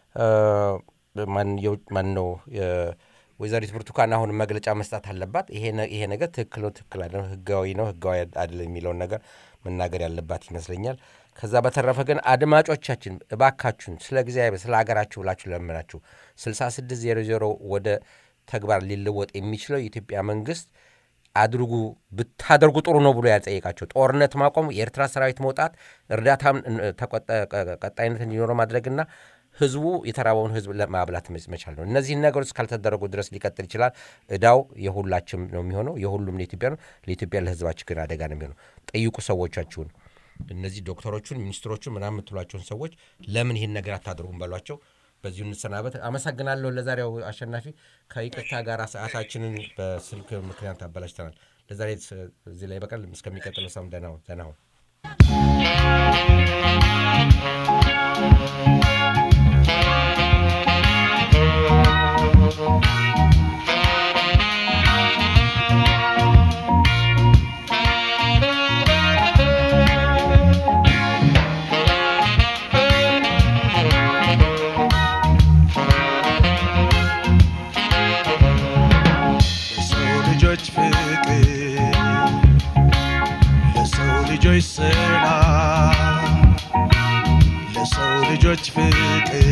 ማን ነው ወይዘሪት ብርቱካን አሁን መግለጫ መስጠት አለባት። ይሄ ነገር ትክክል አይደለም፣ ህጋዊ ነው ህጋዊ አይደለም የሚለው ነገር መናገር ያለባት ይመስለኛል። ከዛ በተረፈ ግን አድማጮቻችን እባካችሁን ስለ እግዚአብሔር ስለ ሀገራችሁ ብላችሁ ለምናችሁ 6600 ወደ ተግባር ሊለወጥ የሚችለው የኢትዮጵያ መንግስት አድርጉ ብታደርጉ ጥሩ ነው ብሎ ያጠየቃቸው ጦርነት ማቆም፣ የኤርትራ ሰራዊት መውጣት፣ እርዳታም ቀጣይነት እንዲኖረው ማድረግና ህዝቡ የተራበውን ህዝብ ለማብላት መቻል ነው። እነዚህ ነገሮች ካልተደረጉ ድረስ ሊቀጥል ይችላል። እዳው የሁላችንም ነው የሚሆነው፣ የሁሉም ለኢትዮጵያ ነው። ለኢትዮጵያ ለህዝባችን ግን አደጋ ነው የሚሆነው። ጠይቁ ሰዎቻችሁን፣ እነዚህ ዶክተሮቹን ሚኒስትሮቹን ምናምን የምትሏቸውን ሰዎች ለምን ይሄን ነገር አታደርጉም በሏቸው። በዚሁ እንሰናበት። አመሰግናለሁ። ለዛሬው አሸናፊ ከይቅርታ ጋር ሰዓታችንን በስልክ ምክንያት አበላሽተናል። ለዛሬ እዚህ ላይ በቀል እስከሚቀጥለው ሳምንት ደህና ሁኑ። ለሰው ልጆች ፍቅር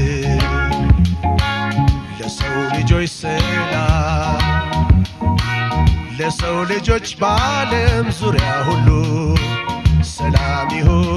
ለሰው ልጆች ሰላም ለሰው ልጆች በዓለም ዙሪያ ሁሉ ሰላም ይሁን።